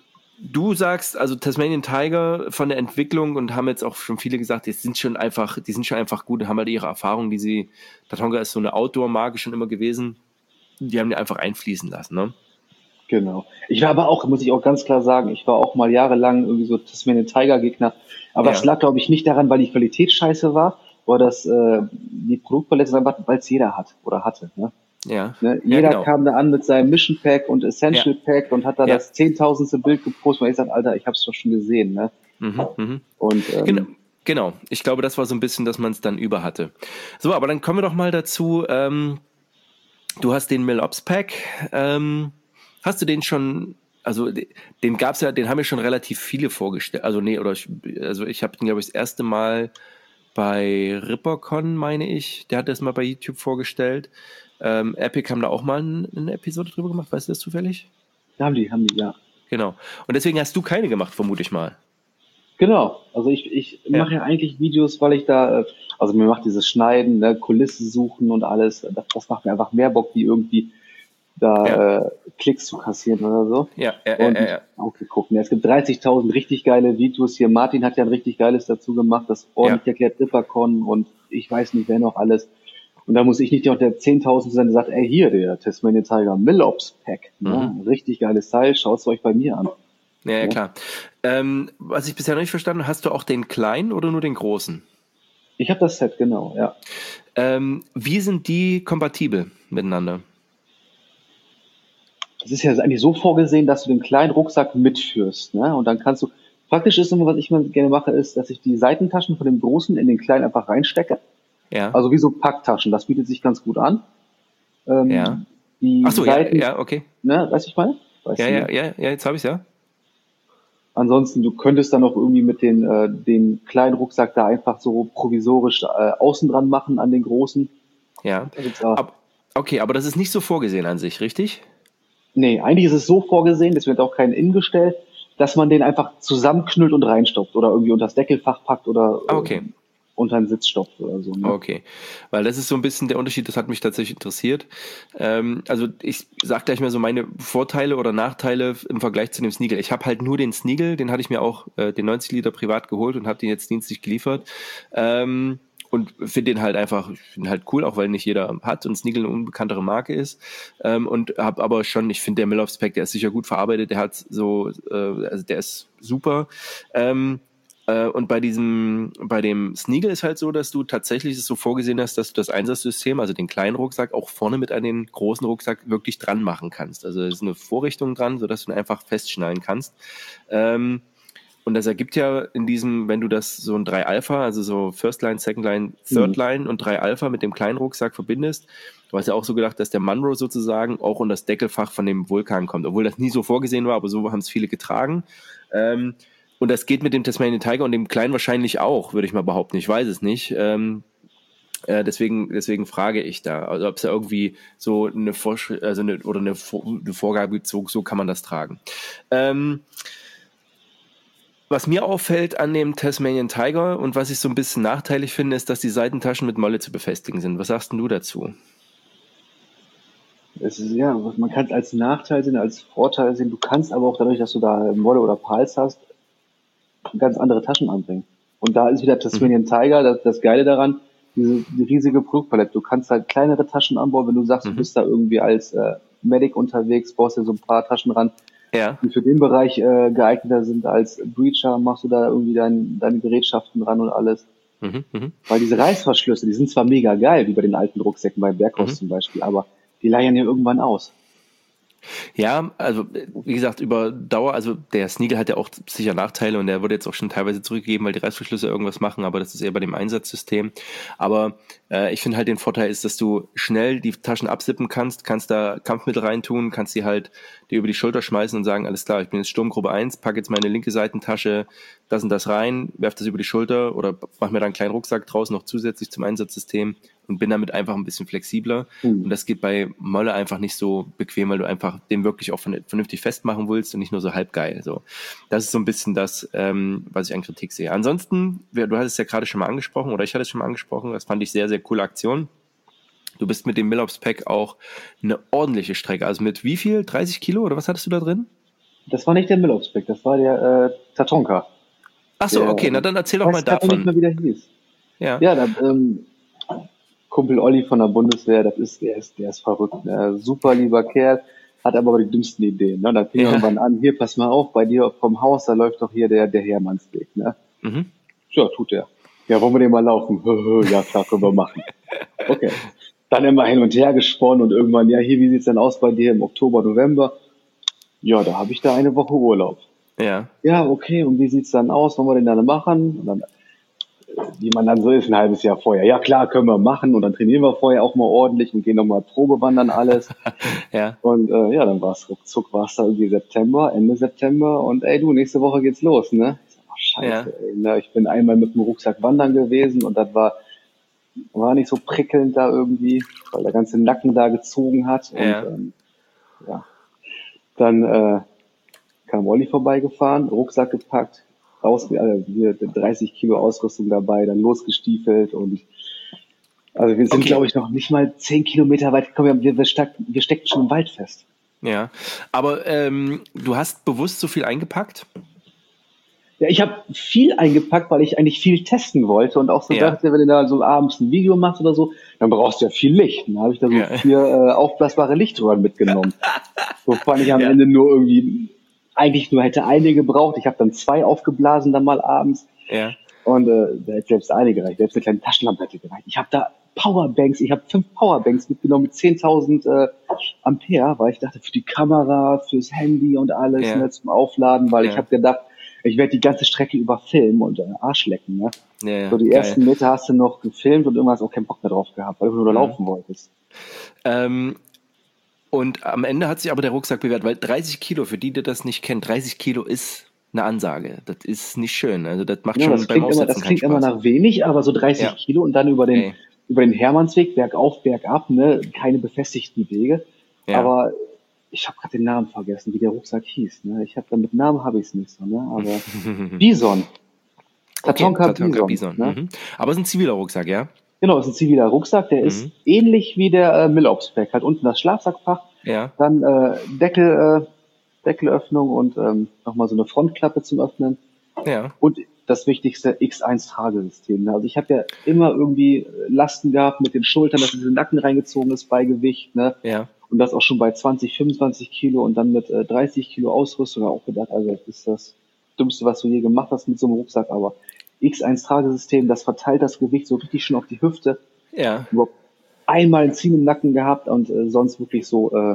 du sagst, also Tasmanian Tiger von der Entwicklung und haben jetzt auch schon viele gesagt, die sind schon einfach, die sind schon einfach gut und haben halt ihre Erfahrungen, die sie, Tatonga ist so eine Outdoor-Marke schon immer gewesen, die haben die einfach einfließen lassen, ne? genau. Ich war aber auch, muss ich auch ganz klar sagen, ich war auch mal jahrelang irgendwie so Tasmanian Tiger Gegner. Aber das Ja, lag, glaube ich, nicht daran, weil die Qualität scheiße war, oder dass äh, die Produktpalette einfach, weil es jeder hat oder hatte. Ne? ja, Ne? ja, Jeder genau. kam da an mit seinem Mission Pack und Ja, Essential Pack und hat da ja, das zehntausendste Bild gepostet, weil ich sage, Alter, ich hab's doch schon gesehen. Ne? mhm, mhm. Und Genau, ähm, genau. Ich glaube, das war so ein bisschen, dass man es dann über hatte. So, aber dann kommen wir doch mal dazu, ähm, du hast den Mill-Ops Pack, ähm, hast du den schon, also de- den gab's ja, den haben ja schon relativ viele vorgestellt, also nee, oder ich, also ich habe den, glaube ich, das erste Mal bei Rippercon, meine ich, der hat das mal bei YouTube vorgestellt. Ähm, Epic haben da auch mal ein, eine Episode drüber gemacht, weißt du das zufällig? haben die, haben die, ja. Genau. Und deswegen hast du keine gemacht, vermute ich mal. Genau. Also ich, ich Ja, mache ja eigentlich Videos, weil ich da, äh, also mir macht dieses Schneiden, ne, Kulisse suchen und alles, das, das macht mir einfach mehr Bock, wie irgendwie ja, da äh, Klicks zu kassieren oder so. ja, ja, ja, Und ja, ich ja. hab auch geguckt. Ne, es gibt dreißigtausend richtig geile Videos hier. Martin hat ja ein richtig geiles dazu gemacht, das Ja. ordentlich erklärt Rippercon und ich weiß nicht, wer noch alles. Und da muss ich nicht noch der zehntausend sein, der sagt, ey, hier, der Tasmanian Tiger Mill-Ops Pack. Ne? Richtig geiles Teil, schaut's euch bei mir an. Ja, ja, Ja. klar. Ähm, was ich bisher noch nicht verstanden habe, hast du auch den kleinen oder nur den großen? Ich habe das Set, genau, ja. Ähm, wie sind die kompatibel miteinander? Es ist ja eigentlich so vorgesehen, dass du den kleinen Rucksack mitführst, ne? Und dann kannst du, praktisch ist immer, was ich mal gerne mache, ist, dass ich die Seitentaschen von dem großen in den kleinen einfach reinstecke. Ja, Also wie so Packtaschen, das bietet sich ganz gut an. ja. Ähm, die Ach so, ja, Seiten, ja, okay. ne, weißt du, ich meine? Weißt Ja, du, ja, ne? ja, ja, jetzt habe ich es ja. Ansonsten, du könntest dann auch irgendwie mit den, äh, den kleinen Rucksack da einfach so provisorisch äh, außen dran machen an den großen. Ja. Da gibt's auch. Ab, Okay, aber das ist nicht so vorgesehen an sich, richtig? Nee, eigentlich ist es so vorgesehen, das wird auch kein Innengestell, dass man den einfach zusammenknüllt und reinstopft oder irgendwie unter das Deckelfach packt oder Ah, äh, okay. unter den Sitz stopft oder so. Ne? Okay, weil das ist so ein bisschen der Unterschied, das hat mich tatsächlich interessiert. Ähm, also ich sag gleich mal so meine Vorteile oder Nachteile im Vergleich zu dem Sneagle. Ich habe halt nur den Sneagle, den hatte ich mir auch, äh, den neunzig Liter privat geholt und habe den jetzt dienstlich geliefert. Ähm, und finde den halt einfach, ich finde halt cool, auch weil nicht jeder hat und Sneagle eine unbekanntere Marke ist. Ähm, und habe aber schon, ich finde der Milloff Spec, der ist sicher gut verarbeitet, der hat so, äh, also der ist super. Ähm, Äh, und bei diesem, bei dem Sneagle ist halt so, dass du tatsächlich es so vorgesehen hast, dass du das Einsatzsystem, also den kleinen Rucksack, auch vorne mit an den großen Rucksack wirklich dran machen kannst. Also es ist eine Vorrichtung dran, sodass du ihn einfach festschnallen kannst. Ähm, und das ergibt ja in diesem, wenn du das so ein drei Alpha, also so First Line, Second Line, Third Mhm. Line und drei Alpha mit dem kleinen Rucksack verbindest, du hast ja auch so gedacht, dass der Munro sozusagen auch in das Deckelfach von dem Vulkan kommt, obwohl das nie so vorgesehen war, aber so haben es viele getragen. Ähm, und das geht mit dem Tasmanian Tiger und dem Kleinen wahrscheinlich auch, würde ich mal behaupten. Ich weiß es nicht. Ähm, äh, deswegen, deswegen frage ich da, also ob es da irgendwie so eine Vorschrift, also eine, oder eine, eine Vorgabe gibt, so, so kann man das tragen. Ähm, was mir auffällt an dem Tasmanian Tiger und was ich so ein bisschen nachteilig finde, ist, dass die Seitentaschen mit Molle zu befestigen sind. Was sagst denn du dazu? Es ist, ja, man kann es als Nachteil sehen, als Vorteil sehen. Du kannst aber auch dadurch, dass du da Wolle oder Pals hast, ganz andere Taschen anbringen. Und da ist wieder Mhm. Tasmanian Tiger, das, das Geile daran, diese die riesige Produktpalette. Du kannst halt kleinere Taschen anbauen, wenn du sagst, du Mhm. bist da irgendwie als äh, Medic unterwegs, baust dir so ein paar Taschen ran, Ja. die für den Bereich äh, geeigneter sind als Breacher, machst du da irgendwie dein, deine Gerätschaften ran und alles. Mhm. Mhm. Weil diese Reißverschlüsse, die sind zwar mega geil, wie bei den alten Rucksäcken bei Berghaus Mhm. zum Beispiel, aber die leiern ja irgendwann aus. Ja, also wie gesagt, über Dauer, also der Sneagle hat ja auch sicher Nachteile und der wurde jetzt auch schon teilweise zurückgegeben, weil die Reißverschlüsse irgendwas machen, aber das ist eher bei dem Einsatzsystem. Aber äh, ich finde halt den Vorteil ist, dass du schnell die Taschen absippen kannst, kannst da Kampfmittel reintun, kannst die halt dir über die Schulter schmeißen und sagen, alles klar, ich bin jetzt Sturmgruppe eins, pack jetzt meine linke Seitentasche, das und das rein, werf das über die Schulter oder mach mir da einen kleinen Rucksack draus noch zusätzlich zum Einsatzsystem und bin damit einfach ein bisschen flexibler. Hm. Und das geht bei Molle einfach nicht so bequem, weil du einfach den wirklich auch vernünftig festmachen willst und nicht nur so halb geil. So, das ist so ein bisschen das, ähm, was ich an Kritik sehe. Ansonsten, du hattest es ja gerade schon mal angesprochen oder ich hatte es schon mal angesprochen, das fand ich sehr, sehr coole Aktion. Du bist mit dem Millops Pack auch eine ordentliche Strecke. Also mit wie viel? dreißig Kilo oder was hattest du da drin? Das war nicht der Millops-Pack, das war der äh, Tatonka. Ach so, Der, okay, na dann erzähl ich doch mal weiß gerade nicht davon. mehr, wie der hieß. Ja. Ja, da, ähm, Kumpel Olli von der Bundeswehr, das ist, der ist, der ist verrückt, ne? Super lieber Kerl, hat aber die dümmsten Ideen. Ne? Dann fing er Ja. irgendwann an, hier, pass mal auf, bei dir vom Haus, da läuft doch hier der, der Hermannsweg. Ne? Mhm. Ja, tut er. Ja, wollen wir den mal laufen? Ja, klar, können wir machen. Okay. Dann immer hin und her gesponnen und irgendwann, ja, hier, wie sieht's denn aus bei dir im Oktober, November? Ja, da habe ich da eine Woche Urlaub. Ja. Ja, okay, und wie sieht's dann aus? Wollen wir den dann machen? Und dann, wie man dann so ist, ein halbes Jahr vorher. Ja, klar, können wir machen. Und dann trainieren wir vorher auch mal ordentlich und gehen nochmal Probewandern alles. Ja. Und äh, ja, dann war es ruckzuck, war es da irgendwie September, Ende September. Und ey, du, nächste Woche geht's los, ne? Ich sag, oh, Ja. scheiße, ey, ne? Ich bin einmal mit dem Rucksack wandern gewesen und das war, war nicht so prickelnd da irgendwie, weil der ganze Nacken da gezogen hat. Und Ja. ähm, ja, dann äh, kam Olli vorbeigefahren, Rucksack gepackt, raus, also wir dreißig Kilo Ausrüstung dabei, dann losgestiefelt und also wir sind, Okay. glaube ich, noch nicht mal zehn Kilometer weit gekommen. Wir, wir, steck, wir steckten schon im Wald fest. Ja. Aber ähm, du hast bewusst so viel eingepackt? Ja, ich habe viel eingepackt, weil ich eigentlich viel testen wollte und auch so Ja. dachte, wenn du da so abends ein Video machst oder so, dann brauchst du ja viel Licht. Dann habe ich da so Ja. vier äh, aufblasbare Lichtröhren mitgenommen. Wovon ich am Ja. Ende nur irgendwie, eigentlich nur hätte eine gebraucht. Ich habe dann zwei aufgeblasen dann mal abends. Ja. Und äh, da hätte selbst eine gereicht, selbst eine kleine Taschenlampe hätte gereicht. Ich habe da Powerbanks, ich habe fünf Powerbanks mitgenommen mit zehntausend äh, Ampere, weil ich dachte, für die Kamera, fürs Handy und alles, Ja. ne, zum Aufladen, weil Ja. ich habe gedacht, ich werde die ganze Strecke über filmen und äh, Arsch lecken. Ne? Ja, ja. So die Geil. ersten Meter hast du noch gefilmt und irgendwann hast du auch keinen Bock mehr drauf gehabt, weil du nur Mhm. laufen wolltest. Ähm, und am Ende hat sich aber der Rucksack bewährt, weil dreißig Kilo, für die, die das nicht kennen, dreißig Kilo ist eine Ansage. Das ist nicht schön. Also das macht Ja, schon das beim klingt immer, Aufsetzen das keinen klingt immer Spaß. nach wenig, aber so dreißig Ja. Kilo und dann über den Ey. über den Hermannsweg, bergauf, bergab, ne, keine befestigten Wege. Ja. Aber ich habe gerade den Namen vergessen, wie der Rucksack hieß. Ne? Ich habe dann mit Namen habe ich es nicht so, ne? Aber Bison. Tatonka, okay, Tatonka Bison. Bison. Ne? Mhm. Aber es ist ein ziviler Rucksack, ja? Genau, es ist ein ziviler Rucksack, der Mhm. ist ähnlich wie der äh, Millops-Pack. Hat unten das Schlafsackfach, Ja. dann äh, Deckel, äh, Deckelöffnung und ähm, nochmal so eine Frontklappe zum Öffnen. Ja. Und das wichtigste, X eins Tragesystem. Also ich habe ja immer irgendwie Lasten gehabt mit den Schultern, dass diese Nacken reingezogen ist bei Gewicht. Ne? Ja. Und das auch schon bei zwanzig, fünfundzwanzig Kilo und dann mit äh, dreißig Kilo Ausrüstung auch gedacht, also das ist das Dümmste, was du je gemacht hast mit so einem Rucksack. Aber X eins Tragesystem, das verteilt das Gewicht so richtig schön auf die Hüfte. Ja. Überhaupt einmal ein Ziehen im Nacken gehabt und äh, sonst wirklich so äh,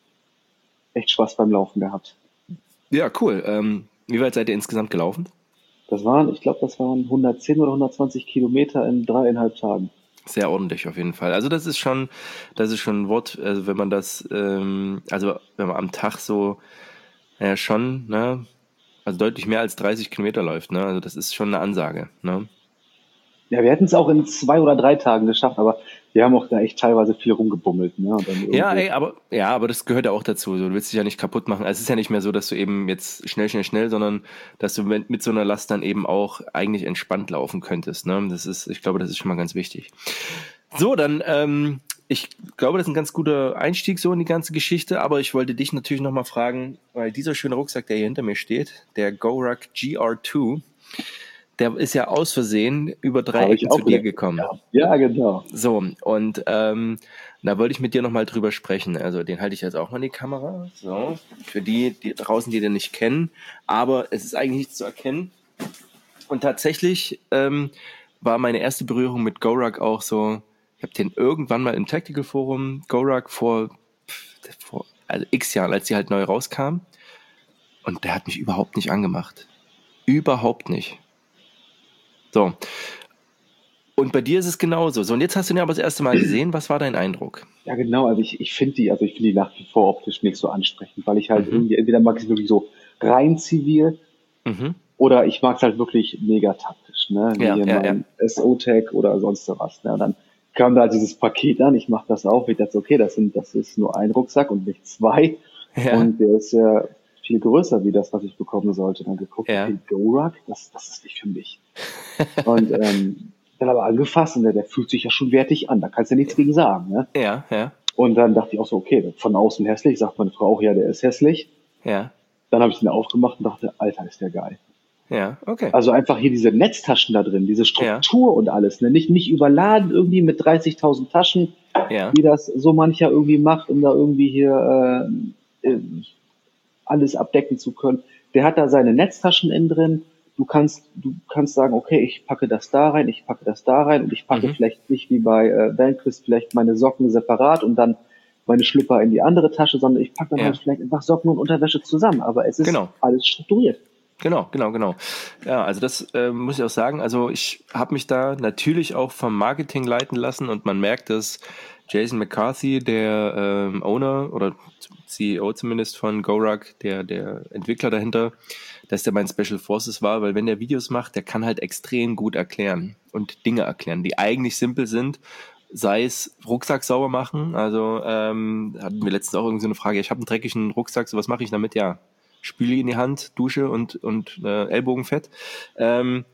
echt Spaß beim Laufen gehabt. Ja, cool. Ähm, wie weit seid ihr insgesamt gelaufen? Das waren, ich glaube, das waren hundertzehn oder hundertzwanzig Kilometer in dreieinhalb Tagen. Sehr ordentlich auf jeden Fall. Also das ist schon, das ist schon ein Wort, also wenn man das, ähm, also wenn man am Tag so, ja schon, ne, also deutlich mehr als dreißig Kilometer läuft, ne, also das ist schon eine Ansage, ne. Ja, wir hätten es auch in zwei oder drei Tagen geschafft, aber wir haben auch da echt teilweise viel rumgebummelt. Ne? Und dann Ja, ey, aber ja, aber das gehört ja auch dazu. So, du willst dich ja nicht kaputt machen. Also es ist ja nicht mehr so, dass du eben jetzt schnell, schnell, schnell, sondern dass du mit, mit so einer Last dann eben auch eigentlich entspannt laufen könntest. Ne? Das ist, ich glaube, das ist schon mal ganz wichtig. So, dann, ähm, ich glaube, das ist ein ganz guter Einstieg so in die ganze Geschichte, aber ich wollte dich natürlich nochmal fragen, weil dieser schöne Rucksack, der hier hinter mir steht, der GoRuck G R zwei, der ist ja aus Versehen über drei Ecken zu dir gekommen. Ja, ja, genau. So, und ähm, da wollte ich mit dir nochmal drüber sprechen. Also den halte ich jetzt auch mal in die Kamera. So, für die, die draußen, die den nicht kennen. Aber es ist eigentlich nichts zu erkennen. Und tatsächlich ähm, war meine erste Berührung mit GoRuck auch so, ich habe den irgendwann mal im Tactical Forum, GoRuck vor, vor also x Jahren, als die halt neu rauskam. Und der hat mich überhaupt nicht angemacht. Überhaupt nicht. So. Und bei dir ist es genauso. So, und jetzt hast du ihn aber das erste Mal gesehen. Was war dein Eindruck? Ja, genau. Also ich, ich finde die, also ich finde die nach wie vor optisch nicht so ansprechend, weil ich halt mhm. irgendwie, entweder mag ich es wirklich so rein zivil mhm. oder ich mag es halt wirklich mega taktisch, ne? Wie ja, ja, mein ja. S O-Tag oder sonst was. Ne? Und dann kam da dieses Paket an, ich mache das auf, ich dachte, okay, das sind, das ist nur ein Rucksack und nicht zwei. Ja. Und der ist ja viel größer wie das, was ich bekommen sollte. Dann geguckt, ja. okay, GoRuck, das, das ist nicht für mich. Und ähm, dann aber angefasst und der, der fühlt sich ja schon wertig an, da kannst du ja nichts gegen sagen. Ne? Ja, ja. Und dann dachte ich auch so, okay, von außen hässlich, sagt meine Frau auch, ja, der ist hässlich. Ja. Dann habe ich den aufgemacht und dachte, Alter, ist der geil. Ja, okay. Also einfach hier diese Netztaschen da drin, diese Struktur ja. und alles, ne? Nicht, nicht überladen irgendwie mit dreißigtausend Taschen, ja. wie das so mancher irgendwie macht, um da irgendwie hier äh, alles abdecken zu können. Der hat da seine Netztaschen innen drin. Du kannst, du kannst sagen, okay, ich packe das da rein, ich packe das da rein und ich packe mhm. vielleicht nicht wie bei äh, Vanquist vielleicht meine Socken separat und dann meine Schlüpper in die andere Tasche, sondern ich packe dann ja. halt vielleicht einfach Socken und Unterwäsche zusammen. Aber es ist genau. alles strukturiert. Genau, genau, genau. Ja, also das äh, muss ich auch sagen. Also ich habe mich da natürlich auch vom Marketing leiten lassen und man merkt, dass Jason McCarthy, der ähm, Owner oder C E O zumindest von GoRuck, der der Entwickler dahinter, dass der bei den Special Forces war, weil wenn der Videos macht, der kann halt extrem gut erklären und Dinge erklären, die eigentlich simpel sind, sei es Rucksack sauber machen, also ähm, hatten wir letztens auch irgendwie so eine Frage, ich habe einen dreckigen Rucksack, so was mache ich damit? Ja, Spüli in die Hand, Dusche und, und äh, Ellbogenfett. Ähm,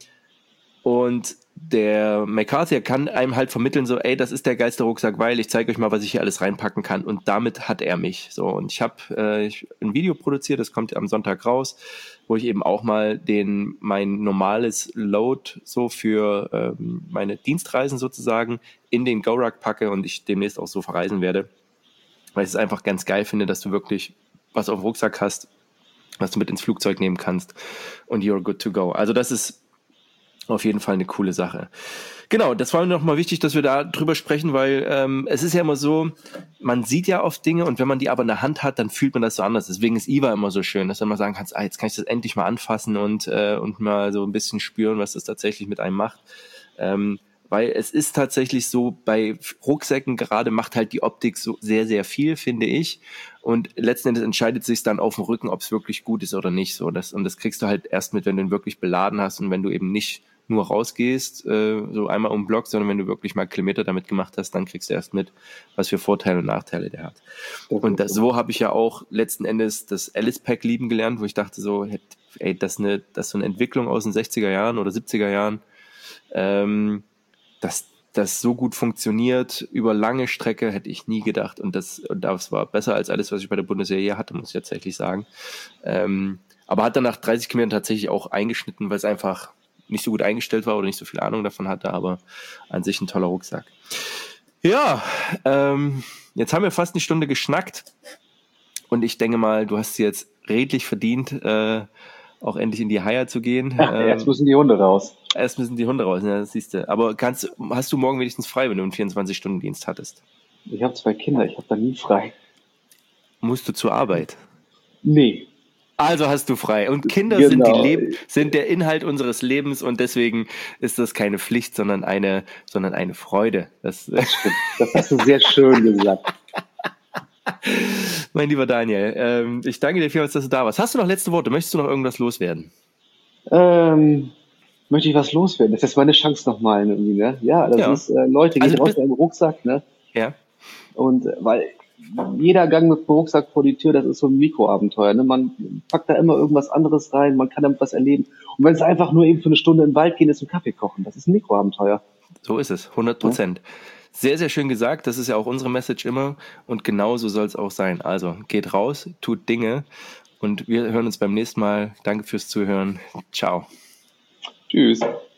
und der McCarthy kann einem halt vermitteln, so, ey, das ist der geilste Rucksack, weil ich zeige euch mal, was ich hier alles reinpacken kann. Und damit hat er mich. So, und ich habe äh, ein Video produziert, das kommt am Sonntag raus, wo ich eben auch mal den mein normales Load so für ähm, meine Dienstreisen sozusagen in den GoRuck packe und ich demnächst auch so verreisen werde. Weil ich es einfach ganz geil finde, dass du wirklich was auf dem Rucksack hast, was du mit ins Flugzeug nehmen kannst und you're good to go. Also das ist auf jeden Fall eine coole Sache. Genau, das war mir nochmal wichtig, dass wir da drüber sprechen, weil ähm, es ist ja immer so, man sieht ja oft Dinge und wenn man die aber in der Hand hat, dann fühlt man das so anders. Deswegen ist I W A immer so schön, dass du mal sagen kannst, ah, jetzt kann ich das endlich mal anfassen und, äh, und mal so ein bisschen spüren, was das tatsächlich mit einem macht. Ähm, weil es ist tatsächlich so, bei Rucksäcken gerade macht halt die Optik so sehr, sehr viel, finde ich. Und letzten Endes entscheidet sich dann auf dem Rücken, ob es wirklich gut ist oder nicht. So, das, und das kriegst du halt erst mit, wenn du ihn wirklich beladen hast und wenn du eben nicht nur rausgehst, äh, so einmal um den Block, sondern wenn du wirklich mal Kilometer damit gemacht hast, dann kriegst du erst mit, was für Vorteile und Nachteile der hat. Und das, so habe ich ja auch letzten Endes das Alice-Pack lieben gelernt, wo ich dachte so, ey, das ist, eine, das ist so eine Entwicklung aus den sechziger Jahren oder siebziger Jahren, ähm, dass das so gut funktioniert über lange Strecke, hätte ich nie gedacht. Und das, und das war besser als alles, was ich bei der Bundeswehr hier hatte, muss ich tatsächlich sagen. Ähm, aber hat dann nach dreißig Kilometern tatsächlich auch eingeschnitten, weil es einfach nicht so gut eingestellt war oder nicht so viel Ahnung davon hatte, aber an sich ein toller Rucksack. Ja, ähm, jetzt haben wir fast eine Stunde geschnackt und ich denke mal, du hast es jetzt redlich verdient, äh, auch endlich in die Haie zu gehen. Ach, ähm, jetzt müssen die Hunde raus. Erst müssen die Hunde raus, ja, das siehst du. Aber kannst, hast du morgen wenigstens frei, wenn du einen vierundzwanzig-Stunden-Dienst hattest? Ich habe zwei Kinder, ich habe da nie frei. Musst du zur Arbeit? Nee. Also hast du frei. Und Kinder Genau. sind, die Leb- sind der Inhalt unseres Lebens und deswegen ist das keine Pflicht, sondern eine, sondern eine Freude. Das, Das stimmt. Das hast du sehr schön gesagt. Mein lieber Daniel, ähm, ich danke dir vielmals, dass du da warst. Hast du noch letzte Worte? Möchtest du noch irgendwas loswerden? Ähm, möchte ich was loswerden? Das ist meine Chance nochmal irgendwie, ne? Ja, das Ja. ist, äh, Leute, geht Also raus bist- mit einem Rucksack, ne? Ja. Und äh, weil jeder Gang mit dem Rucksack vor die Tür, das ist so ein Mikroabenteuer, ne? Man packt da immer irgendwas anderes rein, man kann damit was erleben. Und wenn es einfach nur eben für eine Stunde in den Wald gehen ist und Kaffee kochen, das ist ein Mikroabenteuer. So ist es, hundert Prozent. Ja. Sehr, sehr schön gesagt. Das ist ja auch unsere Message immer. Und genau so soll es auch sein. Also geht raus, tut Dinge. Und wir hören uns beim nächsten Mal. Danke fürs Zuhören. Ciao. Tschüss.